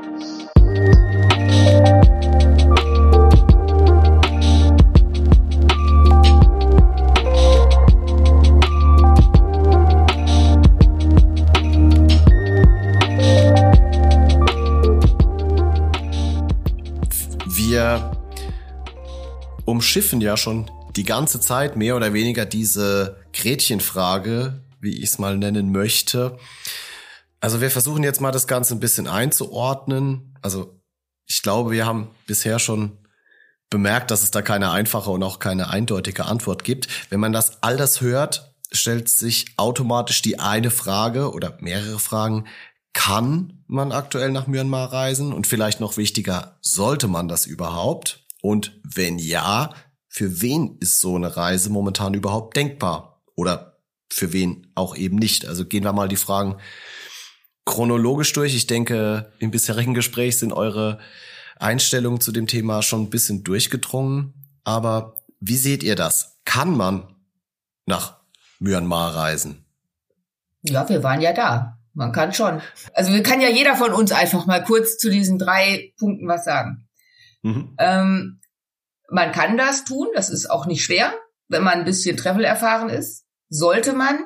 Wir umschiffen ja schon die ganze Zeit mehr oder weniger diese Gretchenfrage, wie ich es mal nennen möchte. Also wir versuchen jetzt mal das Ganze ein bisschen einzuordnen. Also ich glaube, wir haben bisher schon bemerkt, dass es da keine einfache und auch keine eindeutige Antwort gibt. Wenn man all das hört, stellt sich automatisch die eine Frage oder mehrere Fragen: Kann man aktuell nach Myanmar reisen? Und vielleicht noch wichtiger, sollte man das überhaupt? Und wenn ja, für wen ist so eine Reise momentan überhaupt denkbar? Oder für wen auch eben nicht? Also gehen wir mal die Fragen chronologisch durch. Ich denke, im bisherigen Gespräch sind eure Einstellungen zu dem Thema schon ein bisschen durchgedrungen. Aber wie seht ihr das? Kann man nach Myanmar reisen? Ja, wir waren ja da. Man kann schon. Also kann ja jeder von uns einfach mal kurz zu diesen 3 Punkten was sagen. Mhm. Man kann das tun, das ist auch nicht schwer, wenn man ein bisschen Travel erfahren ist. Sollte man,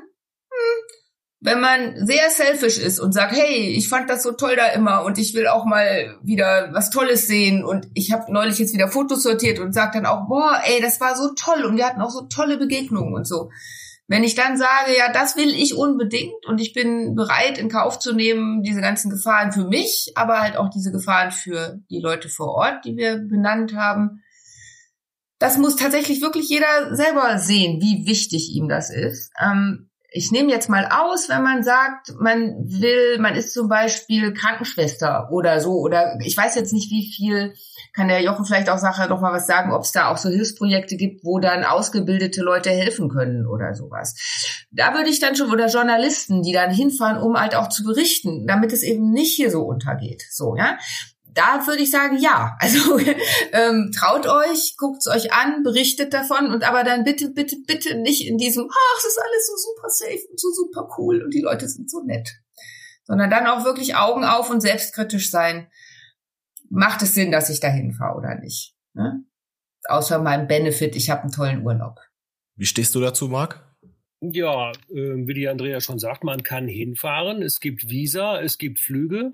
wenn man sehr selfish ist und sagt, hey, ich fand das so toll da immer und ich will auch mal wieder was Tolles sehen und ich habe neulich jetzt wieder Fotos sortiert und sage dann auch, boah, ey, das war so toll und wir hatten auch so tolle Begegnungen und so. Wenn ich dann sage, ja, das will ich unbedingt und ich bin bereit, in Kauf zu nehmen, diese ganzen Gefahren für mich, aber halt auch diese Gefahren für die Leute vor Ort, die wir benannt haben, das muss tatsächlich wirklich jeder selber sehen, wie wichtig ihm das ist. Ich nehme jetzt mal aus, wenn man sagt, man ist zum Beispiel Krankenschwester oder so, oder ich weiß jetzt nicht, wie viel, kann der Jochen vielleicht auch noch mal was sagen, ob es da auch so Hilfsprojekte gibt, wo dann ausgebildete Leute helfen können oder sowas. Da würde ich dann schon, oder Journalisten, die dann hinfahren, um halt auch zu berichten, damit es eben nicht hier so untergeht, so, ja. Da würde ich sagen, ja, also traut euch, guckt's euch an, berichtet davon und aber dann bitte, bitte, bitte nicht in diesem, es ist alles so super safe und so super cool und die Leute sind so nett, sondern dann auch wirklich Augen auf und selbstkritisch sein. Macht es Sinn, dass ich da hinfahre oder nicht? Ne? Außer meinem Benefit, ich habe einen tollen Urlaub. Wie stehst du dazu, Marc? Ja, wie die Andrea schon sagt, man kann hinfahren, es gibt Visa, es gibt Flüge.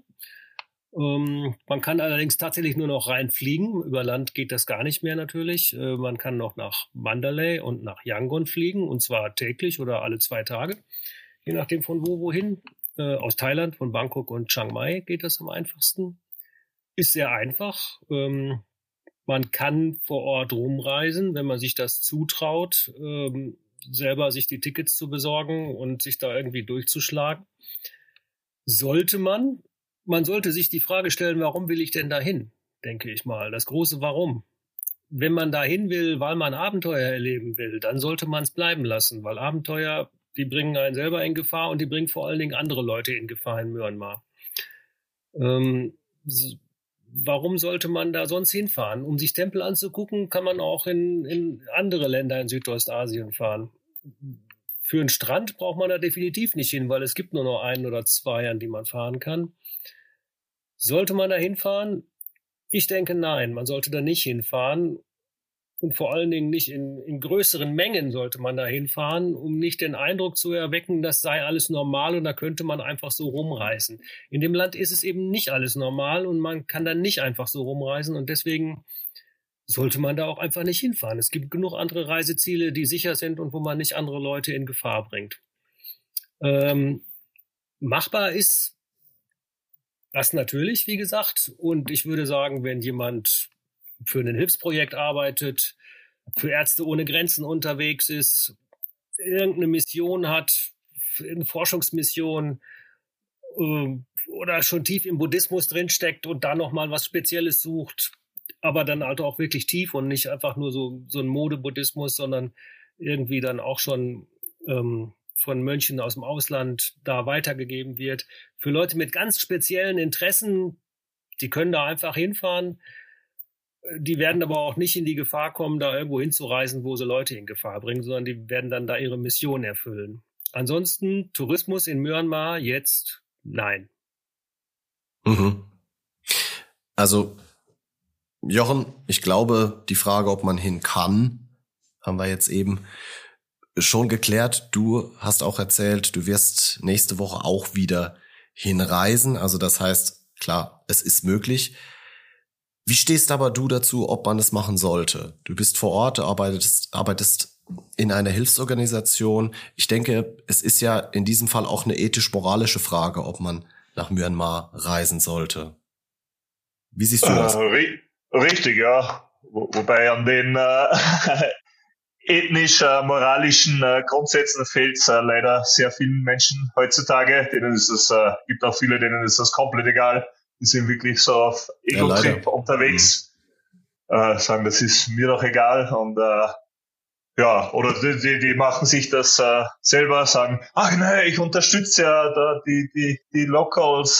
Man kann allerdings tatsächlich nur noch reinfliegen. Über Land geht das gar nicht mehr natürlich. Man kann noch nach Mandalay und nach Yangon fliegen, und zwar täglich oder alle 2 Tage, je nachdem von wohin. Aus Thailand, von Bangkok und Chiang Mai geht das am einfachsten. Ist sehr einfach. Man kann vor Ort rumreisen, wenn man sich das zutraut, selber sich die Tickets zu besorgen und sich da irgendwie durchzuschlagen. Man sollte sich die Frage stellen, warum will ich denn dahin, denke ich mal. Das große Warum. Wenn man dahin will, weil man Abenteuer erleben will, dann sollte man es bleiben lassen, weil Abenteuer, die bringen einen selber in Gefahr und die bringen vor allen Dingen andere Leute in Gefahr in Myanmar. Warum sollte man da sonst hinfahren? Um sich Tempel anzugucken, kann man auch in andere Länder in Südostasien fahren. Für einen Strand braucht man da definitiv nicht hin, weil es gibt nur noch 1 oder 2, an die man fahren kann. Sollte man da hinfahren? Ich denke, nein, man sollte da nicht hinfahren. Und vor allen Dingen nicht in größeren Mengen sollte man da hinfahren, um nicht den Eindruck zu erwecken, das sei alles normal und da könnte man einfach so rumreisen. In dem Land ist es eben nicht alles normal und man kann dann nicht einfach so rumreisen und deswegen sollte man da auch einfach nicht hinfahren. Es gibt genug andere Reiseziele, die sicher sind und wo man nicht andere Leute in Gefahr bringt. Machbar ist das natürlich, wie gesagt. Und ich würde sagen, wenn jemand für ein Hilfsprojekt arbeitet, für Ärzte ohne Grenzen unterwegs ist, irgendeine Mission hat, eine Forschungsmission oder schon tief im Buddhismus drinsteckt und da nochmal was Spezielles sucht, aber dann halt auch wirklich tief und nicht einfach nur so ein Modebuddhismus, sondern irgendwie dann auch schon von Mönchen aus dem Ausland da weitergegeben wird. Für Leute mit ganz speziellen Interessen, die können da einfach hinfahren. Die werden aber auch nicht in die Gefahr kommen, da irgendwo hinzureisen, wo sie Leute in Gefahr bringen, sondern die werden dann da ihre Mission erfüllen. Ansonsten Tourismus in Myanmar jetzt nein. Mhm. Also Jochen, ich glaube, die Frage, ob man hin kann, haben wir jetzt eben schon geklärt. Du hast auch erzählt, du wirst nächste Woche auch wieder hinreisen. Also das heißt, klar, es ist möglich. Wie stehst aber du dazu, ob man es machen sollte? Du bist vor Ort, arbeitest in einer Hilfsorganisation. Ich denke, es ist ja in diesem Fall auch eine ethisch-moralische Frage, ob man nach Myanmar reisen sollte. Wie siehst du das? Richtig, ja. Wobei an den ethnisch-moralischen Grundsätzen fehlt es leider sehr vielen Menschen heutzutage. Denen ist es, gibt auch viele, denen ist das komplett egal. Die sind wirklich so auf Ego-Trip unterwegs. Sagen, das ist mir doch egal. Und ja, oder die machen sich das selber, sagen, ach nein, ich unterstütze ja da die Locals.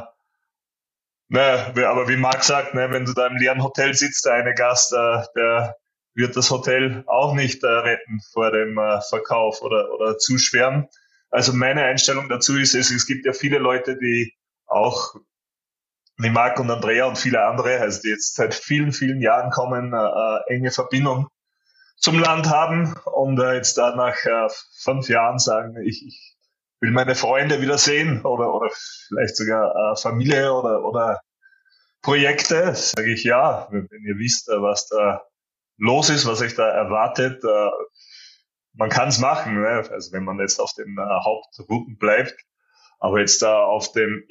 Ne, aber wie Marc sagt, ne, wenn du da im leeren Hotel sitzt, der eine Gast, der wird das Hotel auch nicht retten vor dem Verkauf oder zuschwärmen. Also meine Einstellung dazu ist, es gibt ja viele Leute, die auch wie Marc und Andrea und viele andere, also die jetzt seit vielen, vielen Jahren kommen, enge Verbindung zum Land haben und jetzt da nach 5 Jahren sagen, ich will meine Freunde wieder sehen oder vielleicht sogar Familie oder Projekte, sage ich ja, wenn ihr wisst, was da los ist, was euch da erwartet, man kann es machen, ne? Also wenn man jetzt auf den Hauptrouten bleibt, aber jetzt da auf dem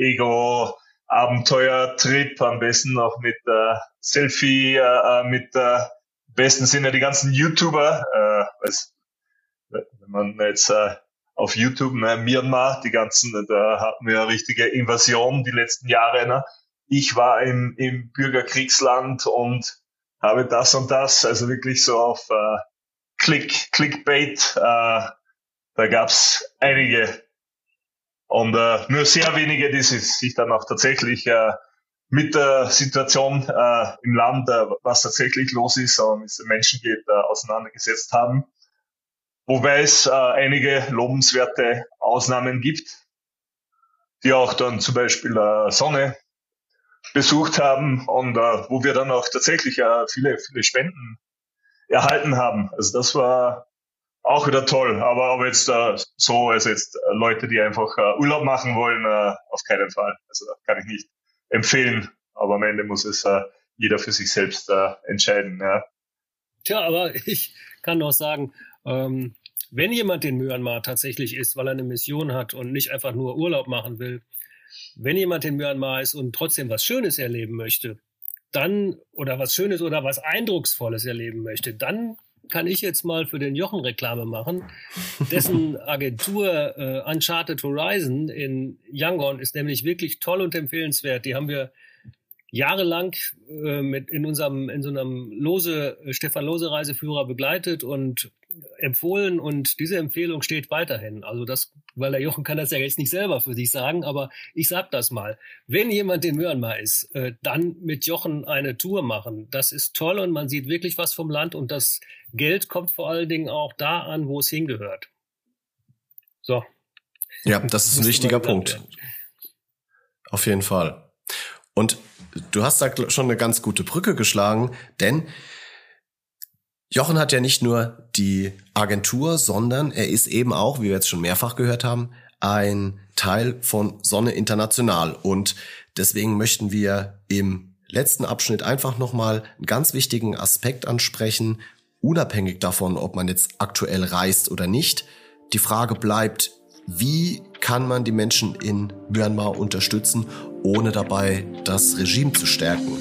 Ego-Abenteuer-Trip, am besten noch mit Selfie, mit besten sind ja die ganzen YouTuber, wenn man jetzt auf YouTube, ne, Myanmar, die ganzen, da hatten wir ja richtige Invasion die letzten Jahre. Ne? Ich war im Bürgerkriegsland und habe das und das, also wirklich so auf Clickbait, da gab's einige und nur sehr wenige, die sich dann auch tatsächlich mit der Situation im Land, was tatsächlich los ist und wie es den Menschen geht, auseinandergesetzt haben. Wobei es einige lobenswerte Ausnahmen gibt, die auch dann zum Beispiel Sonne besucht haben und wo wir dann auch tatsächlich viele Spenden erhalten haben. Also das war auch wieder toll. Aber jetzt also jetzt Leute, die einfach Urlaub machen wollen, auf keinen Fall. Also das kann ich nicht empfehlen. Aber am Ende muss es jeder für sich selbst entscheiden. Ja. Tja, aber ich kann doch sagen, wenn jemand in Myanmar tatsächlich ist, weil er eine Mission hat und nicht einfach nur Urlaub machen will, wenn jemand in Myanmar ist und trotzdem was Schönes erleben möchte, dann, oder was Schönes oder was Eindrucksvolles erleben möchte, dann kann ich jetzt mal für den Jochen Reklame machen. Dessen Agentur Uncharted Horizon in Yangon ist nämlich wirklich toll und empfehlenswert. Die haben wir jahrelang in so einem Stefan Lose Reiseführer begleitet und empfohlen und diese Empfehlung steht weiterhin. Also weil der Jochen kann das ja jetzt nicht selber für sich sagen, aber ich sag das mal. Wenn jemand in Myanmar ist, dann mit Jochen eine Tour machen. Das ist toll und man sieht wirklich was vom Land und das Geld kommt vor allen Dingen auch da an, wo es hingehört. So. Ja, das ist ein wichtiger Punkt. Auf jeden Fall. Und du hast da schon eine ganz gute Brücke geschlagen, denn Jochen hat ja nicht nur die Agentur, sondern er ist eben auch, wie wir jetzt schon mehrfach gehört haben, ein Teil von Sonne International. Und deswegen möchten wir im letzten Abschnitt einfach nochmal einen ganz wichtigen Aspekt ansprechen, unabhängig davon, ob man jetzt aktuell reist oder nicht. Die Frage bleibt, wie kann man die Menschen in Myanmar unterstützen, ohne dabei das Regime zu stärken?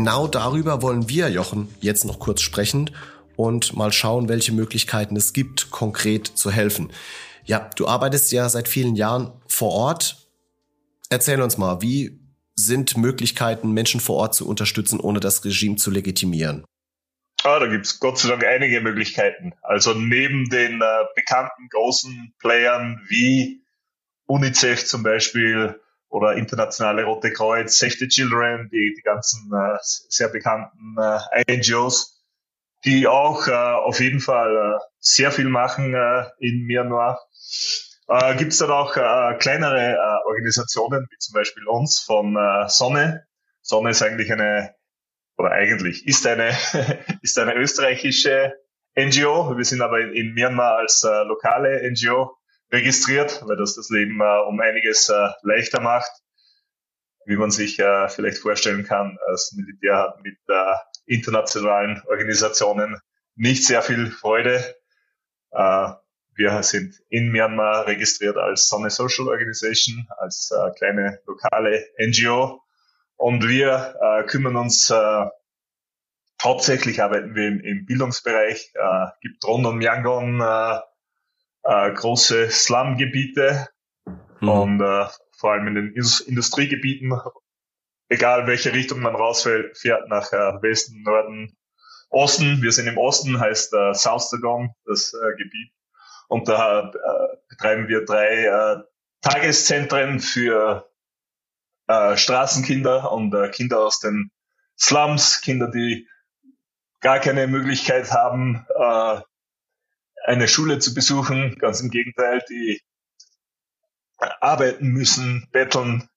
genau darüber wollen wir, Jochen, jetzt noch kurz sprechen und mal schauen, welche Möglichkeiten es gibt, konkret zu helfen. Ja, du arbeitest ja seit vielen Jahren vor Ort. Erzähl uns mal, wie sind Möglichkeiten, Menschen vor Ort zu unterstützen, ohne das Regime zu legitimieren? Da gibt's Gott sei Dank einige Möglichkeiten. Also neben den bekannten großen Playern wie UNICEF zum Beispiel oder Internationale Rote Kreuz, Save the Children, die ganzen sehr bekannten NGOs, die auch auf jeden Fall sehr viel machen in Myanmar. Gibt's dann auch kleinere Organisationen, wie zum Beispiel uns von Sonne. Sonne ist eigentlich ist eine österreichische NGO. Wir sind aber in Myanmar als lokale NGO registriert, weil das Leben um einiges leichter macht. Wie man sich vielleicht vorstellen kann, das Militär hat mit internationalen Organisationen nicht sehr viel Freude. Wir sind in Myanmar registriert als Sonne Social Organization, als kleine lokale NGO. Und wir kümmern uns, hauptsächlich arbeiten wir im Bildungsbereich, gibt rund um Yangon große Slumgebiete und vor allem in den Industriegebieten, egal welche Richtung man rausfährt, nach Westen, Norden, Osten. Wir sind im Osten, heißt South Saigon, das Gebiet. Und da betreiben wir 3 Tageszentren für Straßenkinder und Kinder aus den Slums, Kinder, die gar keine Möglichkeit haben, eine Schule zu besuchen. Ganz im Gegenteil, die arbeiten müssen, betteln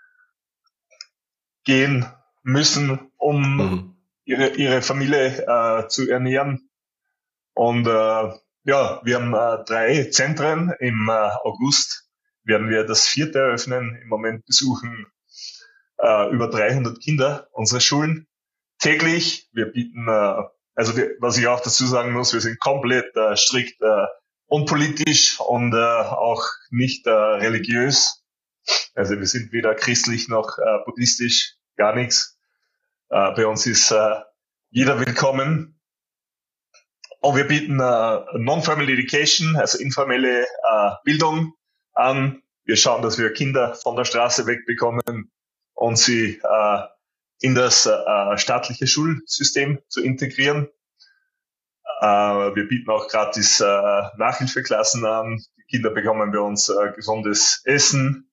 gehen müssen, um ihre Familie zu ernähren. Und wir haben 3 Zentren. Im August werden wir das 4. eröffnen. Im Moment besuchen über 300 Kinder unsere Schulen täglich. Wir bieten, was ich auch dazu sagen muss, wir sind komplett strikt unpolitisch und auch nicht religiös. Also wir sind weder christlich noch buddhistisch, gar nichts. Bei uns ist jeder willkommen. Und wir bieten Non-Formal Education, also informelle Bildung an. Wir schauen, dass wir Kinder von der Straße wegbekommen und sie in das staatliche Schulsystem zu integrieren. Wir bieten auch gratis Nachhilfeklassen an. Die Kinder bekommen bei uns gesundes Essen.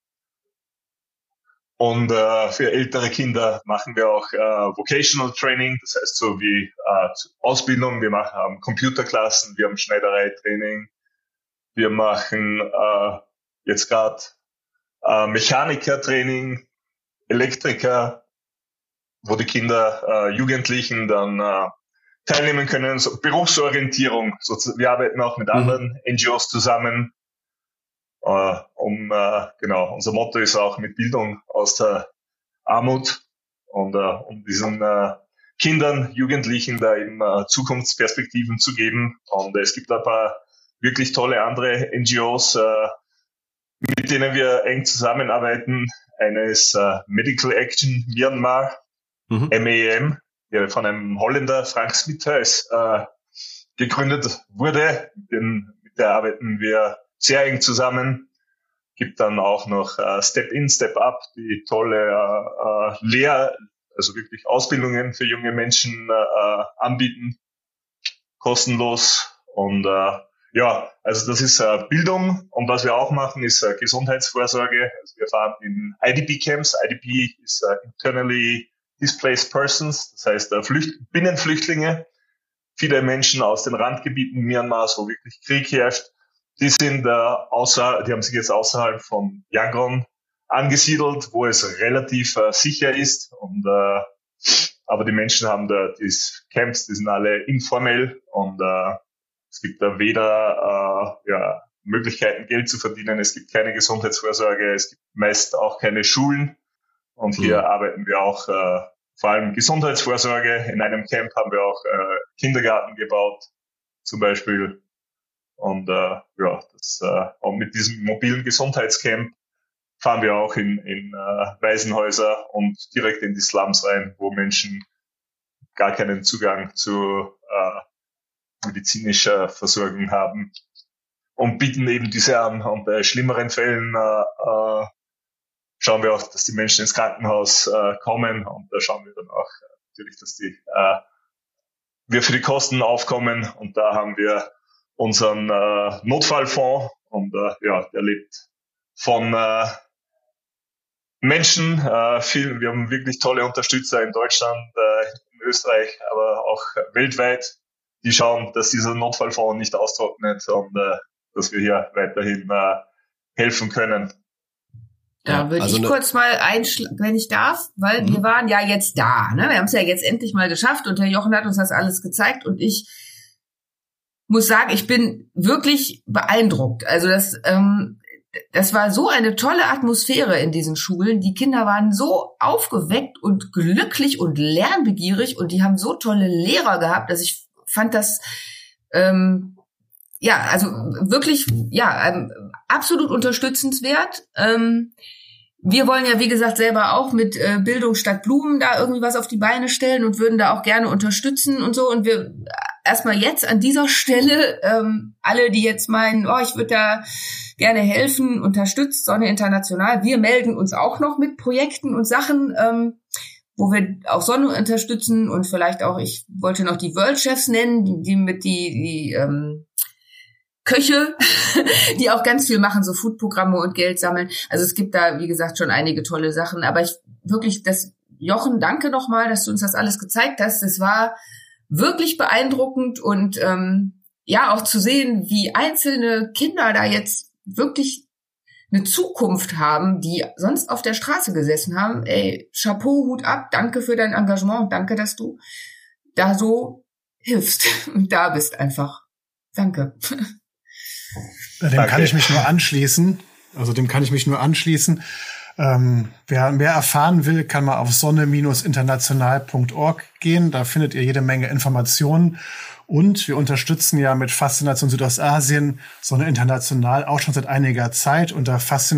Und für ältere Kinder machen wir auch Vocational Training, das heißt so wie Ausbildung. Wir haben Computerklassen, wir haben Schneidereitraining. Wir machen jetzt gerade Mechanikertraining, Elektriker, wo die Kinder, Jugendlichen dann teilnehmen können. So Berufsorientierung. Wir arbeiten auch mit anderen NGOs zusammen. Unser Motto ist auch mit Bildung aus der Armut und um diesen Kindern, Jugendlichen da eben Zukunftsperspektiven zu geben. Und es gibt ein paar wirklich tolle andere NGOs, mit denen wir eng zusammenarbeiten. Eine ist Medical Action Myanmar, MAM, der von einem Holländer, Frank Smithuis, gegründet wurde. Mit der arbeiten wir sehr eng zusammen. Gibt dann auch noch Step In, Step Up, die tolle also wirklich Ausbildungen für junge Menschen anbieten, kostenlos. Und also das ist Bildung. Und was wir auch machen, ist Gesundheitsvorsorge. Also wir fahren in IDP-Camps. IDP ist Internally Displaced Persons, das heißt Binnenflüchtlinge. Viele Menschen aus den Randgebieten Myanmars, wo wirklich Krieg herrscht, die haben sich jetzt außerhalb von Yangon angesiedelt, wo es relativ sicher ist. Und aber die Menschen haben die Camps, die sind alle informell und es gibt da weder Möglichkeiten, Geld zu verdienen. Es gibt keine Gesundheitsvorsorge. Es gibt meist auch keine Schulen. Und hier arbeiten wir auch vor allem Gesundheitsvorsorge. In einem Camp haben wir auch Kindergarten gebaut, zum Beispiel. Und und mit diesem mobilen Gesundheitscamp fahren wir auch in Waisenhäuser und direkt in die Slums rein, wo Menschen gar keinen Zugang zu medizinischer Versorgung haben und bieten eben diese an. Und bei schlimmeren Fällen schauen wir auch, dass die Menschen ins Krankenhaus kommen, und da schauen wir dann auch natürlich, dass wir für die Kosten aufkommen, und da haben wir unseren Notfallfonds, und der lebt von Menschen. Wir haben wirklich tolle Unterstützer in Deutschland, in Österreich, aber auch weltweit, die schauen, dass dieser Notfallfonds nicht austrocknet und dass wir hier weiterhin helfen können. Da würde ich kurz mal wenn ich darf, weil wir waren ja jetzt da, ne? Wir haben es ja jetzt endlich mal geschafft, und der Jochen hat uns das alles gezeigt, und ich muss sagen, ich bin wirklich beeindruckt. Also das war so eine tolle Atmosphäre in diesen Schulen. Die Kinder waren so aufgeweckt und glücklich und lernbegierig, und die haben so tolle Lehrer gehabt, dass ich fand das wirklich absolut unterstützenswert. Wir wollen ja, wie gesagt, selber auch mit Bildung statt Blumen da irgendwie was auf die Beine stellen und würden da auch gerne unterstützen und so. Und wir erstmal jetzt an dieser Stelle, alle, die jetzt meinen, ich würde da gerne helfen, unterstützt Sonne International. Wir melden uns auch noch mit Projekten und Sachen, wo wir auch Sonne unterstützen, und vielleicht auch, ich wollte noch die World Chefs nennen, die Köche, die auch ganz viel machen, so Foodprogramme und Geld sammeln. Also es gibt da, wie gesagt, schon einige tolle Sachen. Aber Jochen, danke nochmal, dass du uns das alles gezeigt hast. Das war wirklich beeindruckend, und auch zu sehen, wie einzelne Kinder da jetzt wirklich eine Zukunft haben, die sonst auf der Straße gesessen haben. Ey, Chapeau, Hut ab, danke für dein Engagement, danke, dass du da so hilfst und da bist einfach. Danke. Dem kann ich mich nur anschließen. Wer mehr erfahren will, kann mal auf sonne-international.org gehen. Da findet ihr jede Menge Informationen. Und wir unterstützen ja mit Faszination Südostasien Sonne International auch schon seit einiger Zeit unter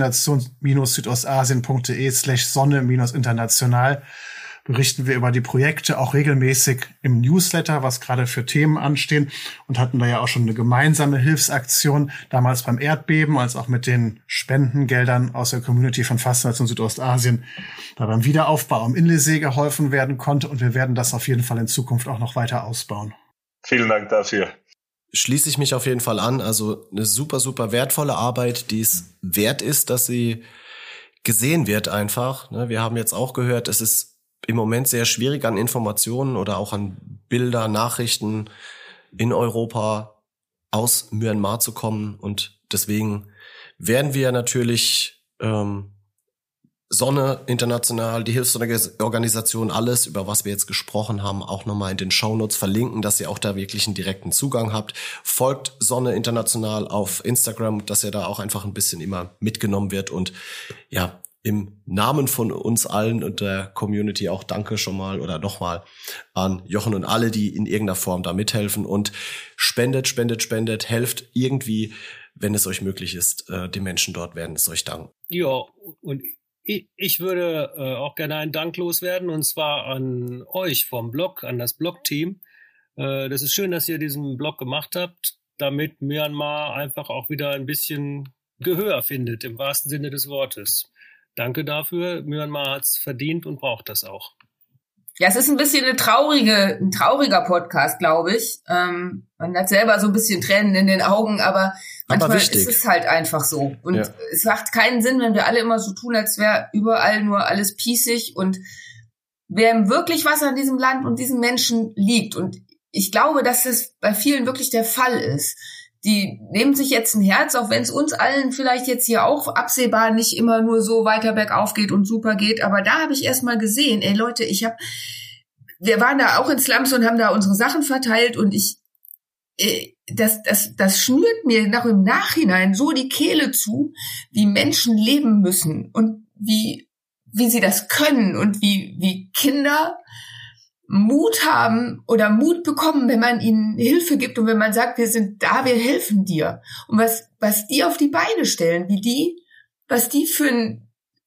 faszination-südostasien.de/sonne-international berichten wir über die Projekte auch regelmäßig im Newsletter, was gerade für Themen anstehen, und hatten da ja auch schon eine gemeinsame Hilfsaktion, damals beim Erdbeben, als auch mit den Spendengeldern aus der Community von Faszination Südostasien, da beim Wiederaufbau am Inlesee geholfen werden konnte, und wir werden das auf jeden Fall in Zukunft auch noch weiter ausbauen. Vielen Dank dafür. Schließe ich mich auf jeden Fall an. Also eine super, super wertvolle Arbeit, die es wert ist, dass sie gesehen wird einfach. Wir haben jetzt auch gehört, es ist im Moment sehr schwierig, an Informationen oder auch an Bilder, Nachrichten in Europa aus Myanmar zu kommen. Und deswegen werden wir natürlich Sonne International, die Hilfsorganisation, alles, über was wir jetzt gesprochen haben, auch nochmal in den Shownotes verlinken, dass ihr auch da wirklich einen direkten Zugang habt. Folgt Sonne International auf Instagram, dass ihr da auch einfach ein bisschen immer mitgenommen wird. Und ja, im Namen von uns allen und der Community auch danke schon mal oder nochmal an Jochen und alle, die in irgendeiner Form da mithelfen, und spendet, helft irgendwie, wenn es euch möglich ist. Die Menschen dort werden es euch danken. Ja, und ich würde auch gerne einen Dank loswerden, und zwar an euch vom Blog, an das Blog-Team. Das ist schön, dass ihr diesen Blog gemacht habt, damit Myanmar einfach auch wieder ein bisschen Gehör findet, im wahrsten Sinne des Wortes. Danke dafür. Myanmar hat's verdient und braucht das auch. Ja, es ist ein bisschen ein trauriger Podcast, glaube ich. Man hat selber so ein bisschen Tränen in den Augen, aber manchmal ist es halt einfach so. Und es macht keinen Sinn, wenn wir alle immer so tun, als wäre überall nur alles pießig, und wem wirklich was an diesem Land und diesen Menschen liegt. Und ich glaube, dass das bei vielen wirklich der Fall ist. Die nehmen sich jetzt ein Herz, auch wenn es uns allen vielleicht jetzt hier auch absehbar nicht immer nur so weiter bergauf geht und super geht. Aber da habe ich erst mal gesehen, ey Leute, wir waren da auch in Slums und haben da unsere Sachen verteilt, und das schnürt mir noch im Nachhinein so die Kehle zu, wie Menschen leben müssen und wie sie das können, und wie Kinder Mut haben oder Mut bekommen, wenn man ihnen Hilfe gibt und wenn man sagt, wir sind da, wir helfen dir. Und was die auf die Beine stellen, was die für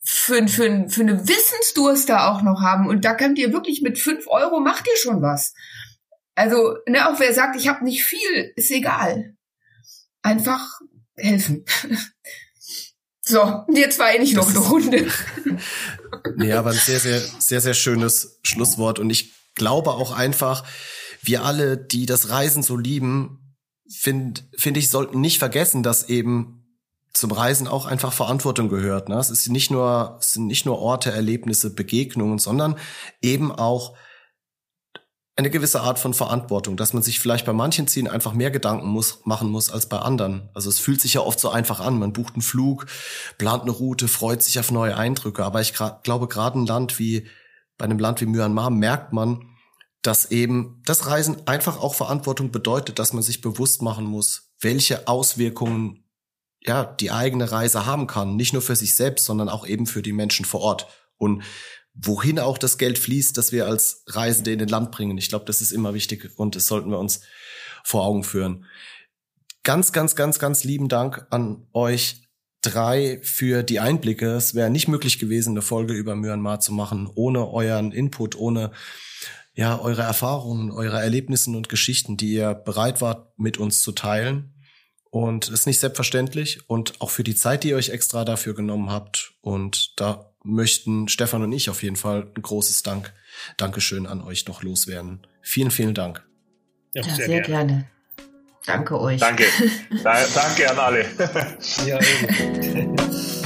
für eine Wissensdurst da auch noch haben. Und da könnt ihr wirklich mit 5 € macht ihr schon was. Also, ne, auch wer sagt, ich habe nicht viel, ist egal. Einfach helfen. So, und jetzt war nicht noch eine Runde. Nee, aber ein sehr, sehr, sehr, sehr schönes Schlusswort. Und ich glaube auch einfach, wir alle, die das Reisen so lieben, finde ich, sollten nicht vergessen, dass eben zum Reisen auch einfach Verantwortung gehört. Ne? Es sind nicht nur Orte, Erlebnisse, Begegnungen, sondern eben auch eine gewisse Art von Verantwortung, dass man sich vielleicht bei manchen Zielen einfach mehr Gedanken machen muss als bei anderen. Also es fühlt sich ja oft so einfach an. Man bucht einen Flug, plant eine Route, freut sich auf neue Eindrücke. Aber ich glaube, gerade bei einem Land wie Myanmar merkt man, dass eben das Reisen einfach auch Verantwortung bedeutet, dass man sich bewusst machen muss, welche Auswirkungen ja die eigene Reise haben kann. Nicht nur für sich selbst, sondern auch eben für die Menschen vor Ort. Und wohin auch das Geld fließt, das wir als Reisende in den Land bringen. Ich glaube, das ist immer wichtig und das sollten wir uns vor Augen führen. Ganz, ganz, ganz, ganz lieben Dank an euch 3 für die Einblicke. Es wäre nicht möglich gewesen, eine Folge über Myanmar zu machen, ohne euren Input, ohne ja eure Erfahrungen, eure Erlebnisse und Geschichten, die ihr bereit wart, mit uns zu teilen. Und es ist nicht selbstverständlich und auch für die Zeit, die ihr euch extra dafür genommen habt. Und da möchten Stefan und ich auf jeden Fall ein großes Dankeschön an euch noch loswerden. Vielen, vielen Dank. Ja, sehr gerne. Danke euch. Danke. Danke an alle. Ja, eben.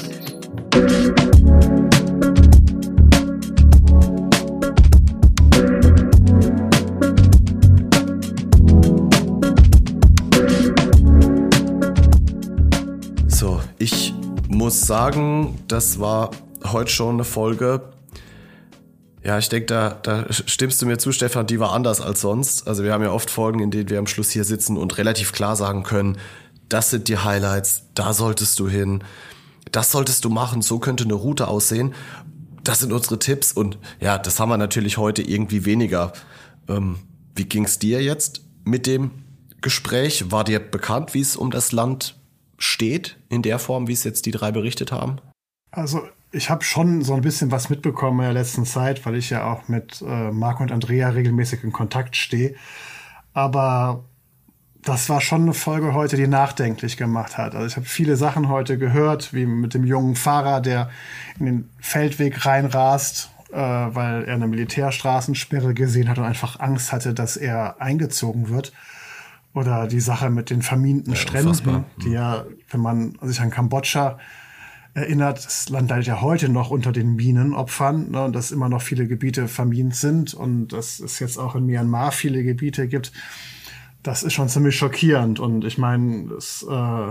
So, ich muss sagen, das war heute schon eine Folge. Ja, ich denke, da stimmst du mir zu, Stefan, die war anders als sonst. Also wir haben ja oft Folgen, in denen wir am Schluss hier sitzen und relativ klar sagen können, das sind die Highlights, da solltest du hin, das solltest du machen, so könnte eine Route aussehen. Das sind unsere Tipps und ja, das haben wir natürlich heute irgendwie weniger. Wie ging's dir jetzt mit dem Gespräch? War dir bekannt, wie es um das Land steht, in der Form, wie es jetzt die 3 berichtet haben? Also ich habe schon so ein bisschen was mitbekommen in der letzten Zeit, weil ich ja auch mit Marco und Andrea regelmäßig in Kontakt stehe. Aber das war schon eine Folge heute, die nachdenklich gemacht hat. Also ich habe viele Sachen heute gehört, wie mit dem jungen Fahrer, der in den Feldweg reinrast, weil er eine Militärstraßensperre gesehen hat und einfach Angst hatte, dass er eingezogen wird. Oder die Sache mit den verminten Stränden, die ja, wenn man sich an Kambodscha erinnert, das Land leidet ja heute noch unter den Minenopfern, ne, und dass immer noch viele Gebiete vermint sind und dass es jetzt auch in Myanmar viele Gebiete gibt. Das ist schon ziemlich schockierend. Und ich meine, es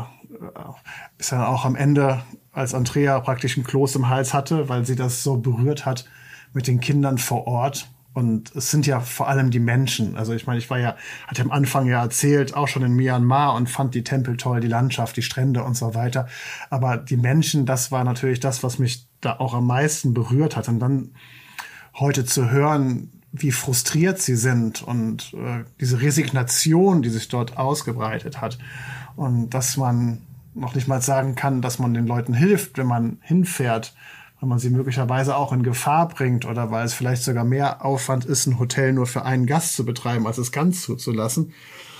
ist ja auch am Ende, als Andrea praktisch ein Kloß im Hals hatte, weil sie das so berührt hat mit den Kindern vor Ort. Und es sind ja vor allem die Menschen. Also ich meine, hatte am Anfang ja erzählt, auch schon in Myanmar und fand die Tempel toll, die Landschaft, die Strände und so weiter. Aber die Menschen, das war natürlich das, was mich da auch am meisten berührt hat. Und dann heute zu hören, wie frustriert sie sind und diese Resignation, die sich dort ausgebreitet hat. Und dass man noch nicht mal sagen kann, dass man den Leuten hilft, wenn man hinfährt, weil man sie möglicherweise auch in Gefahr bringt oder weil es vielleicht sogar mehr Aufwand ist, ein Hotel nur für einen Gast zu betreiben, als es ganz zuzulassen.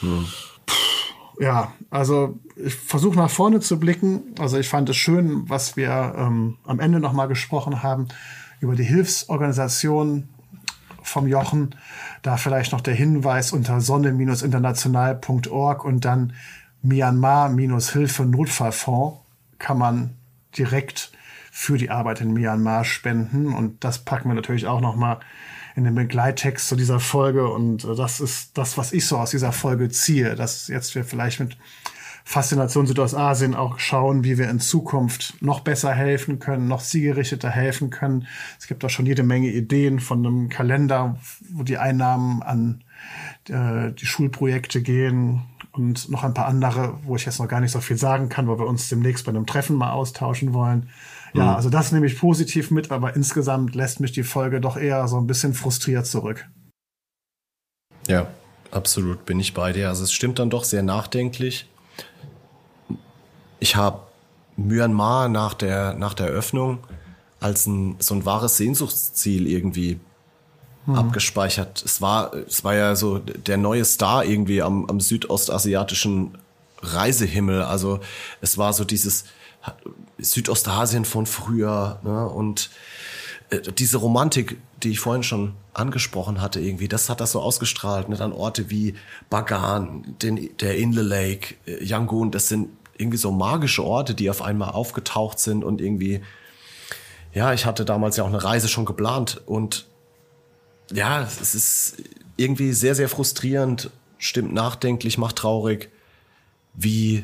Ja, also ich versuche nach vorne zu blicken. Also ich fand es schön, was wir am Ende noch mal gesprochen haben über die Hilfsorganisation vom Jochen. Da vielleicht noch der Hinweis unter sonne-international.org und dann Myanmar-Hilfe-Notfallfonds kann man direkt für die Arbeit in Myanmar spenden. Und das packen wir natürlich auch noch mal in den Begleittext zu dieser Folge. Und das ist das, was ich so aus dieser Folge ziehe, dass jetzt wir vielleicht mit Faszination Südostasien auch schauen, wie wir in Zukunft noch besser helfen können, noch zielgerichteter helfen können. Es gibt auch schon jede Menge Ideen von einem Kalender, wo die Einnahmen an die Schulprojekte gehen und noch ein paar andere, wo ich jetzt noch gar nicht so viel sagen kann, wo wir uns demnächst bei einem Treffen mal austauschen wollen. Ja, also das nehme ich positiv mit, aber insgesamt lässt mich die Folge doch eher so ein bisschen frustriert zurück. Ja, absolut bin ich bei dir. Also es stimmt dann doch sehr nachdenklich. Ich habe Myanmar nach der Eröffnung als so ein wahres Sehnsuchtsziel irgendwie abgespeichert. Es war ja so der neue Star irgendwie am südostasiatischen Reisehimmel. Also es war so dieses Südostasien von früher, ne? Und diese Romantik, die ich vorhin schon angesprochen hatte, irgendwie, das hat das so ausgestrahlt, ne? Dann Orte wie Bagan, der Inle Lake, Yangon, das sind irgendwie so magische Orte, die auf einmal aufgetaucht sind und irgendwie, ja, ich hatte damals ja auch eine Reise schon geplant und ja, es ist irgendwie sehr, sehr frustrierend, stimmt nachdenklich, macht traurig, wie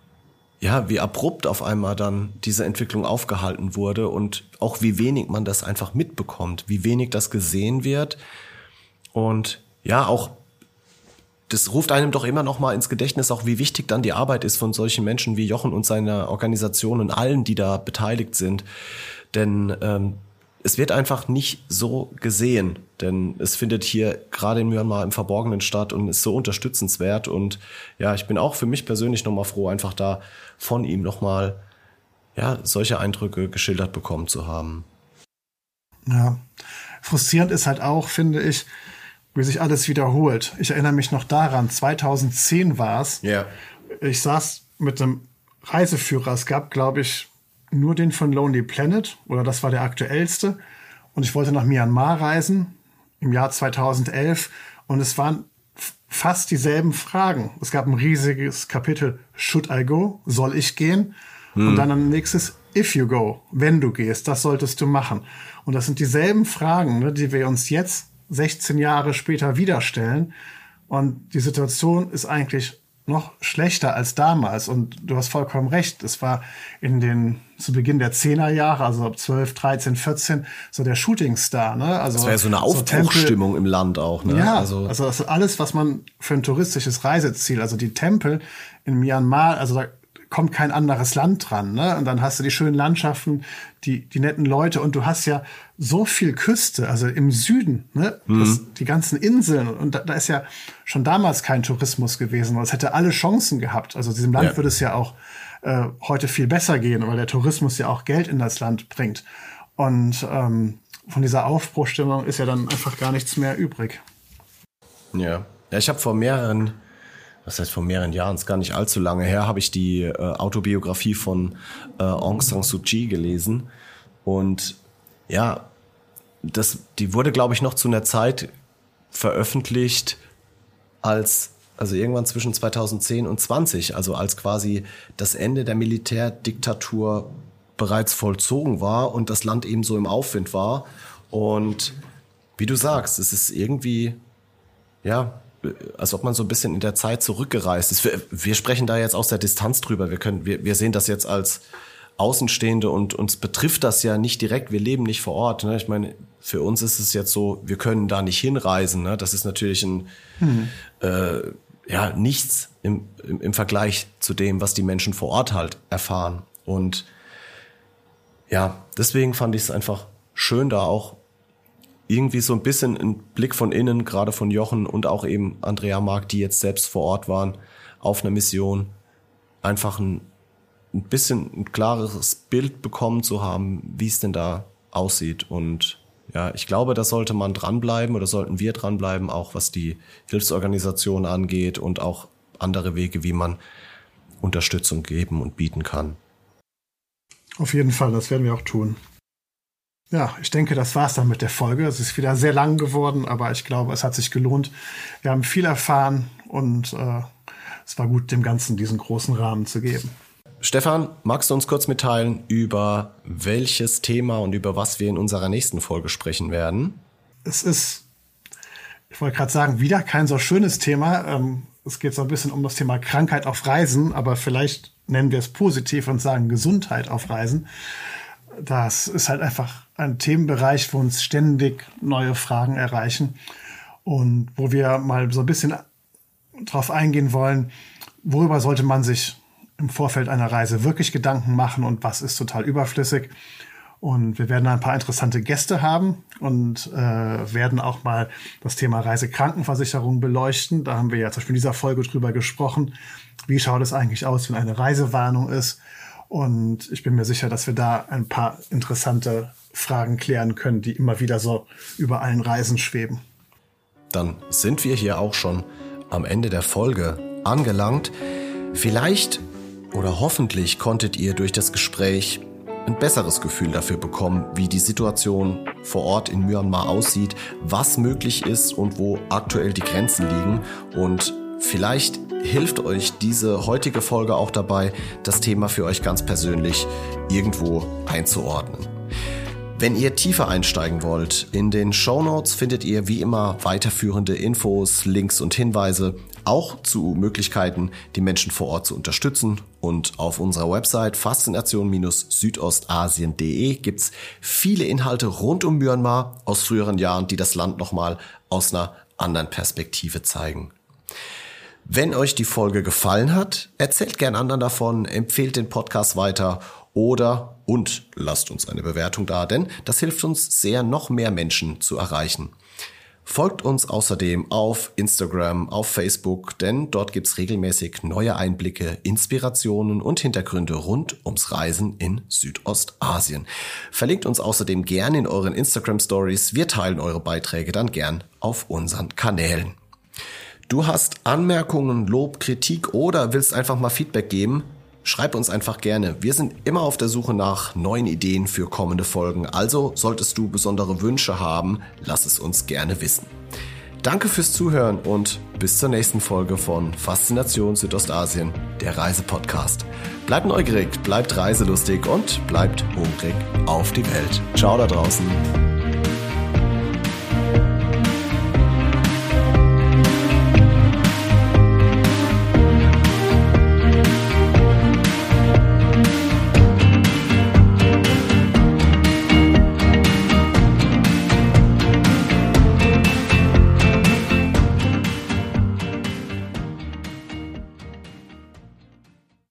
abrupt auf einmal dann diese Entwicklung aufgehalten wurde und auch wie wenig man das einfach mitbekommt, wie wenig das gesehen wird. Und ja, auch das ruft einem doch immer noch mal ins Gedächtnis, auch wie wichtig dann die Arbeit ist von solchen Menschen wie Jochen und seiner Organisation und allen, die da beteiligt sind. Denn es wird einfach nicht so gesehen, denn es findet hier gerade in Myanmar im Verborgenen statt und ist so unterstützenswert. Und ja, ich bin auch für mich persönlich nochmal froh, einfach da von ihm nochmal solche Eindrücke geschildert bekommen zu haben. Ja, frustrierend ist halt auch, finde ich, wie sich alles wiederholt. Ich erinnere mich noch daran, 2010 war es. Ja. Ich saß mit einem Reiseführer, es gab, glaube ich, nur den von Lonely Planet, oder das war der aktuellste. Und ich wollte nach Myanmar reisen im Jahr 2011 und es waren fast dieselben Fragen. Es gab ein riesiges Kapitel, Should I go? Soll ich gehen? Und dann ein nächstes, If you go, wenn du gehst, das solltest du machen. Und das sind dieselben Fragen, ne, die wir uns jetzt 16 Jahre später wieder stellen. Und die Situation ist eigentlich noch schlechter als damals. Und du hast vollkommen recht. Es war zu Beginn der 10er Jahre, also ab 12, 13, 14, so der Shootingstar, ne? Also das war ja so eine Aufbruchsstimmung im Land auch, ne? Ja, also das ist alles, was man für ein touristisches Reiseziel, also die Tempel in Myanmar, also da kommt kein anderes Land dran, ne? Und dann hast du die schönen Landschaften, die netten Leute und du hast ja so viel Küste, also im Süden, ne? Die ganzen Inseln und da ist ja schon damals kein Tourismus gewesen, es hätte alle Chancen gehabt. Also diesem Land würde es ja auch heute viel besser gehen, weil der Tourismus ja auch Geld in das Land bringt. Und von dieser Aufbruchstimmung ist ja dann einfach gar nichts mehr übrig. Ja, ich habe vor mehreren Jahren, ist gar nicht allzu lange her, habe ich die Autobiografie von Aung San Suu Kyi gelesen. Und ja, die wurde, glaube ich, noch zu einer Zeit veröffentlicht, also irgendwann zwischen 2010 und 20, also als quasi das Ende der Militärdiktatur bereits vollzogen war und das Land eben so im Aufwind war. Und wie du sagst, es ist irgendwie, ja, als ob man so ein bisschen in der Zeit zurückgereist ist. Wir sprechen da jetzt aus der Distanz drüber. Wir sehen das jetzt als Außenstehende und uns betrifft das ja nicht direkt. Wir leben nicht vor Ort. Ne? Ich meine, für uns ist es jetzt so, wir können da nicht hinreisen. Ne? Das ist natürlich nichts im Vergleich zu dem, was die Menschen vor Ort halt erfahren. Und ja, deswegen fand ich es einfach schön, da auch irgendwie so ein bisschen ein Blick von innen, gerade von Jochen und auch eben Andrea Mark, die jetzt selbst vor Ort waren, auf einer Mission, einfach ein bisschen ein klareres Bild bekommen zu haben, wie es denn da aussieht. Und ja, ich glaube, da sollte man dranbleiben oder sollten wir dranbleiben, auch was die Hilfsorganisation angeht und auch andere Wege, wie man Unterstützung geben und bieten kann. Auf jeden Fall, das werden wir auch tun. Ja, ich denke, das war's dann mit der Folge. Es ist wieder sehr lang geworden, aber ich glaube, es hat sich gelohnt. Wir haben viel erfahren und es war gut, dem Ganzen diesen großen Rahmen zu geben. Stefan, magst du uns kurz mitteilen, über welches Thema und über was wir in unserer nächsten Folge sprechen werden? Es ist, ich wollte gerade sagen, wieder kein so schönes Thema. Es geht so ein bisschen um das Thema Krankheit auf Reisen, aber vielleicht nennen wir es positiv und sagen Gesundheit auf Reisen. Das ist halt einfach ein Themenbereich, wo uns ständig neue Fragen erreichen und wo wir mal so ein bisschen drauf eingehen wollen, worüber sollte man sich im Vorfeld einer Reise wirklich Gedanken machen und was ist total überflüssig. Und wir werden ein paar interessante Gäste haben und werden auch mal das Thema Reisekrankenversicherung beleuchten. Da haben wir ja zum Beispiel in dieser Folge drüber gesprochen. Wie schaut es eigentlich aus, wenn eine Reisewarnung ist? Und ich bin mir sicher, dass wir da ein paar interessante Fragen klären können, die immer wieder so über allen Reisen schweben. Dann sind wir hier auch schon am Ende der Folge angelangt. Vielleicht oder hoffentlich konntet ihr durch das Gespräch ein besseres Gefühl dafür bekommen, wie die Situation vor Ort in Myanmar aussieht, was möglich ist und wo aktuell die Grenzen liegen. Und vielleicht hilft euch diese heutige Folge auch dabei, das Thema für euch ganz persönlich irgendwo einzuordnen. Wenn ihr tiefer einsteigen wollt, in den Shownotes findet ihr wie immer weiterführende Infos, Links und Hinweise, auch zu Möglichkeiten, die Menschen vor Ort zu unterstützen. Und auf unserer Website faszination-südostasien.de gibt's viele Inhalte rund um Myanmar aus früheren Jahren, die das Land nochmal aus einer anderen Perspektive zeigen. Wenn euch die Folge gefallen hat, erzählt gern anderen davon, empfehlt den Podcast weiter und lasst uns eine Bewertung da, denn das hilft uns sehr, noch mehr Menschen zu erreichen. Folgt uns außerdem auf Instagram, auf Facebook, denn dort gibt's regelmäßig neue Einblicke, Inspirationen und Hintergründe rund ums Reisen in Südostasien. Verlinkt uns außerdem gern in euren Instagram-Stories. Wir teilen eure Beiträge dann gern auf unseren Kanälen. Du hast Anmerkungen, Lob, Kritik oder willst einfach mal Feedback geben? Schreib uns einfach gerne. Wir sind immer auf der Suche nach neuen Ideen für kommende Folgen. Also solltest du besondere Wünsche haben, lass es uns gerne wissen. Danke fürs Zuhören und bis zur nächsten Folge von Faszination Südostasien, der Reisepodcast. Bleibt neugierig, bleibt reiselustig und bleibt hungrig auf die Welt. Ciao da draußen.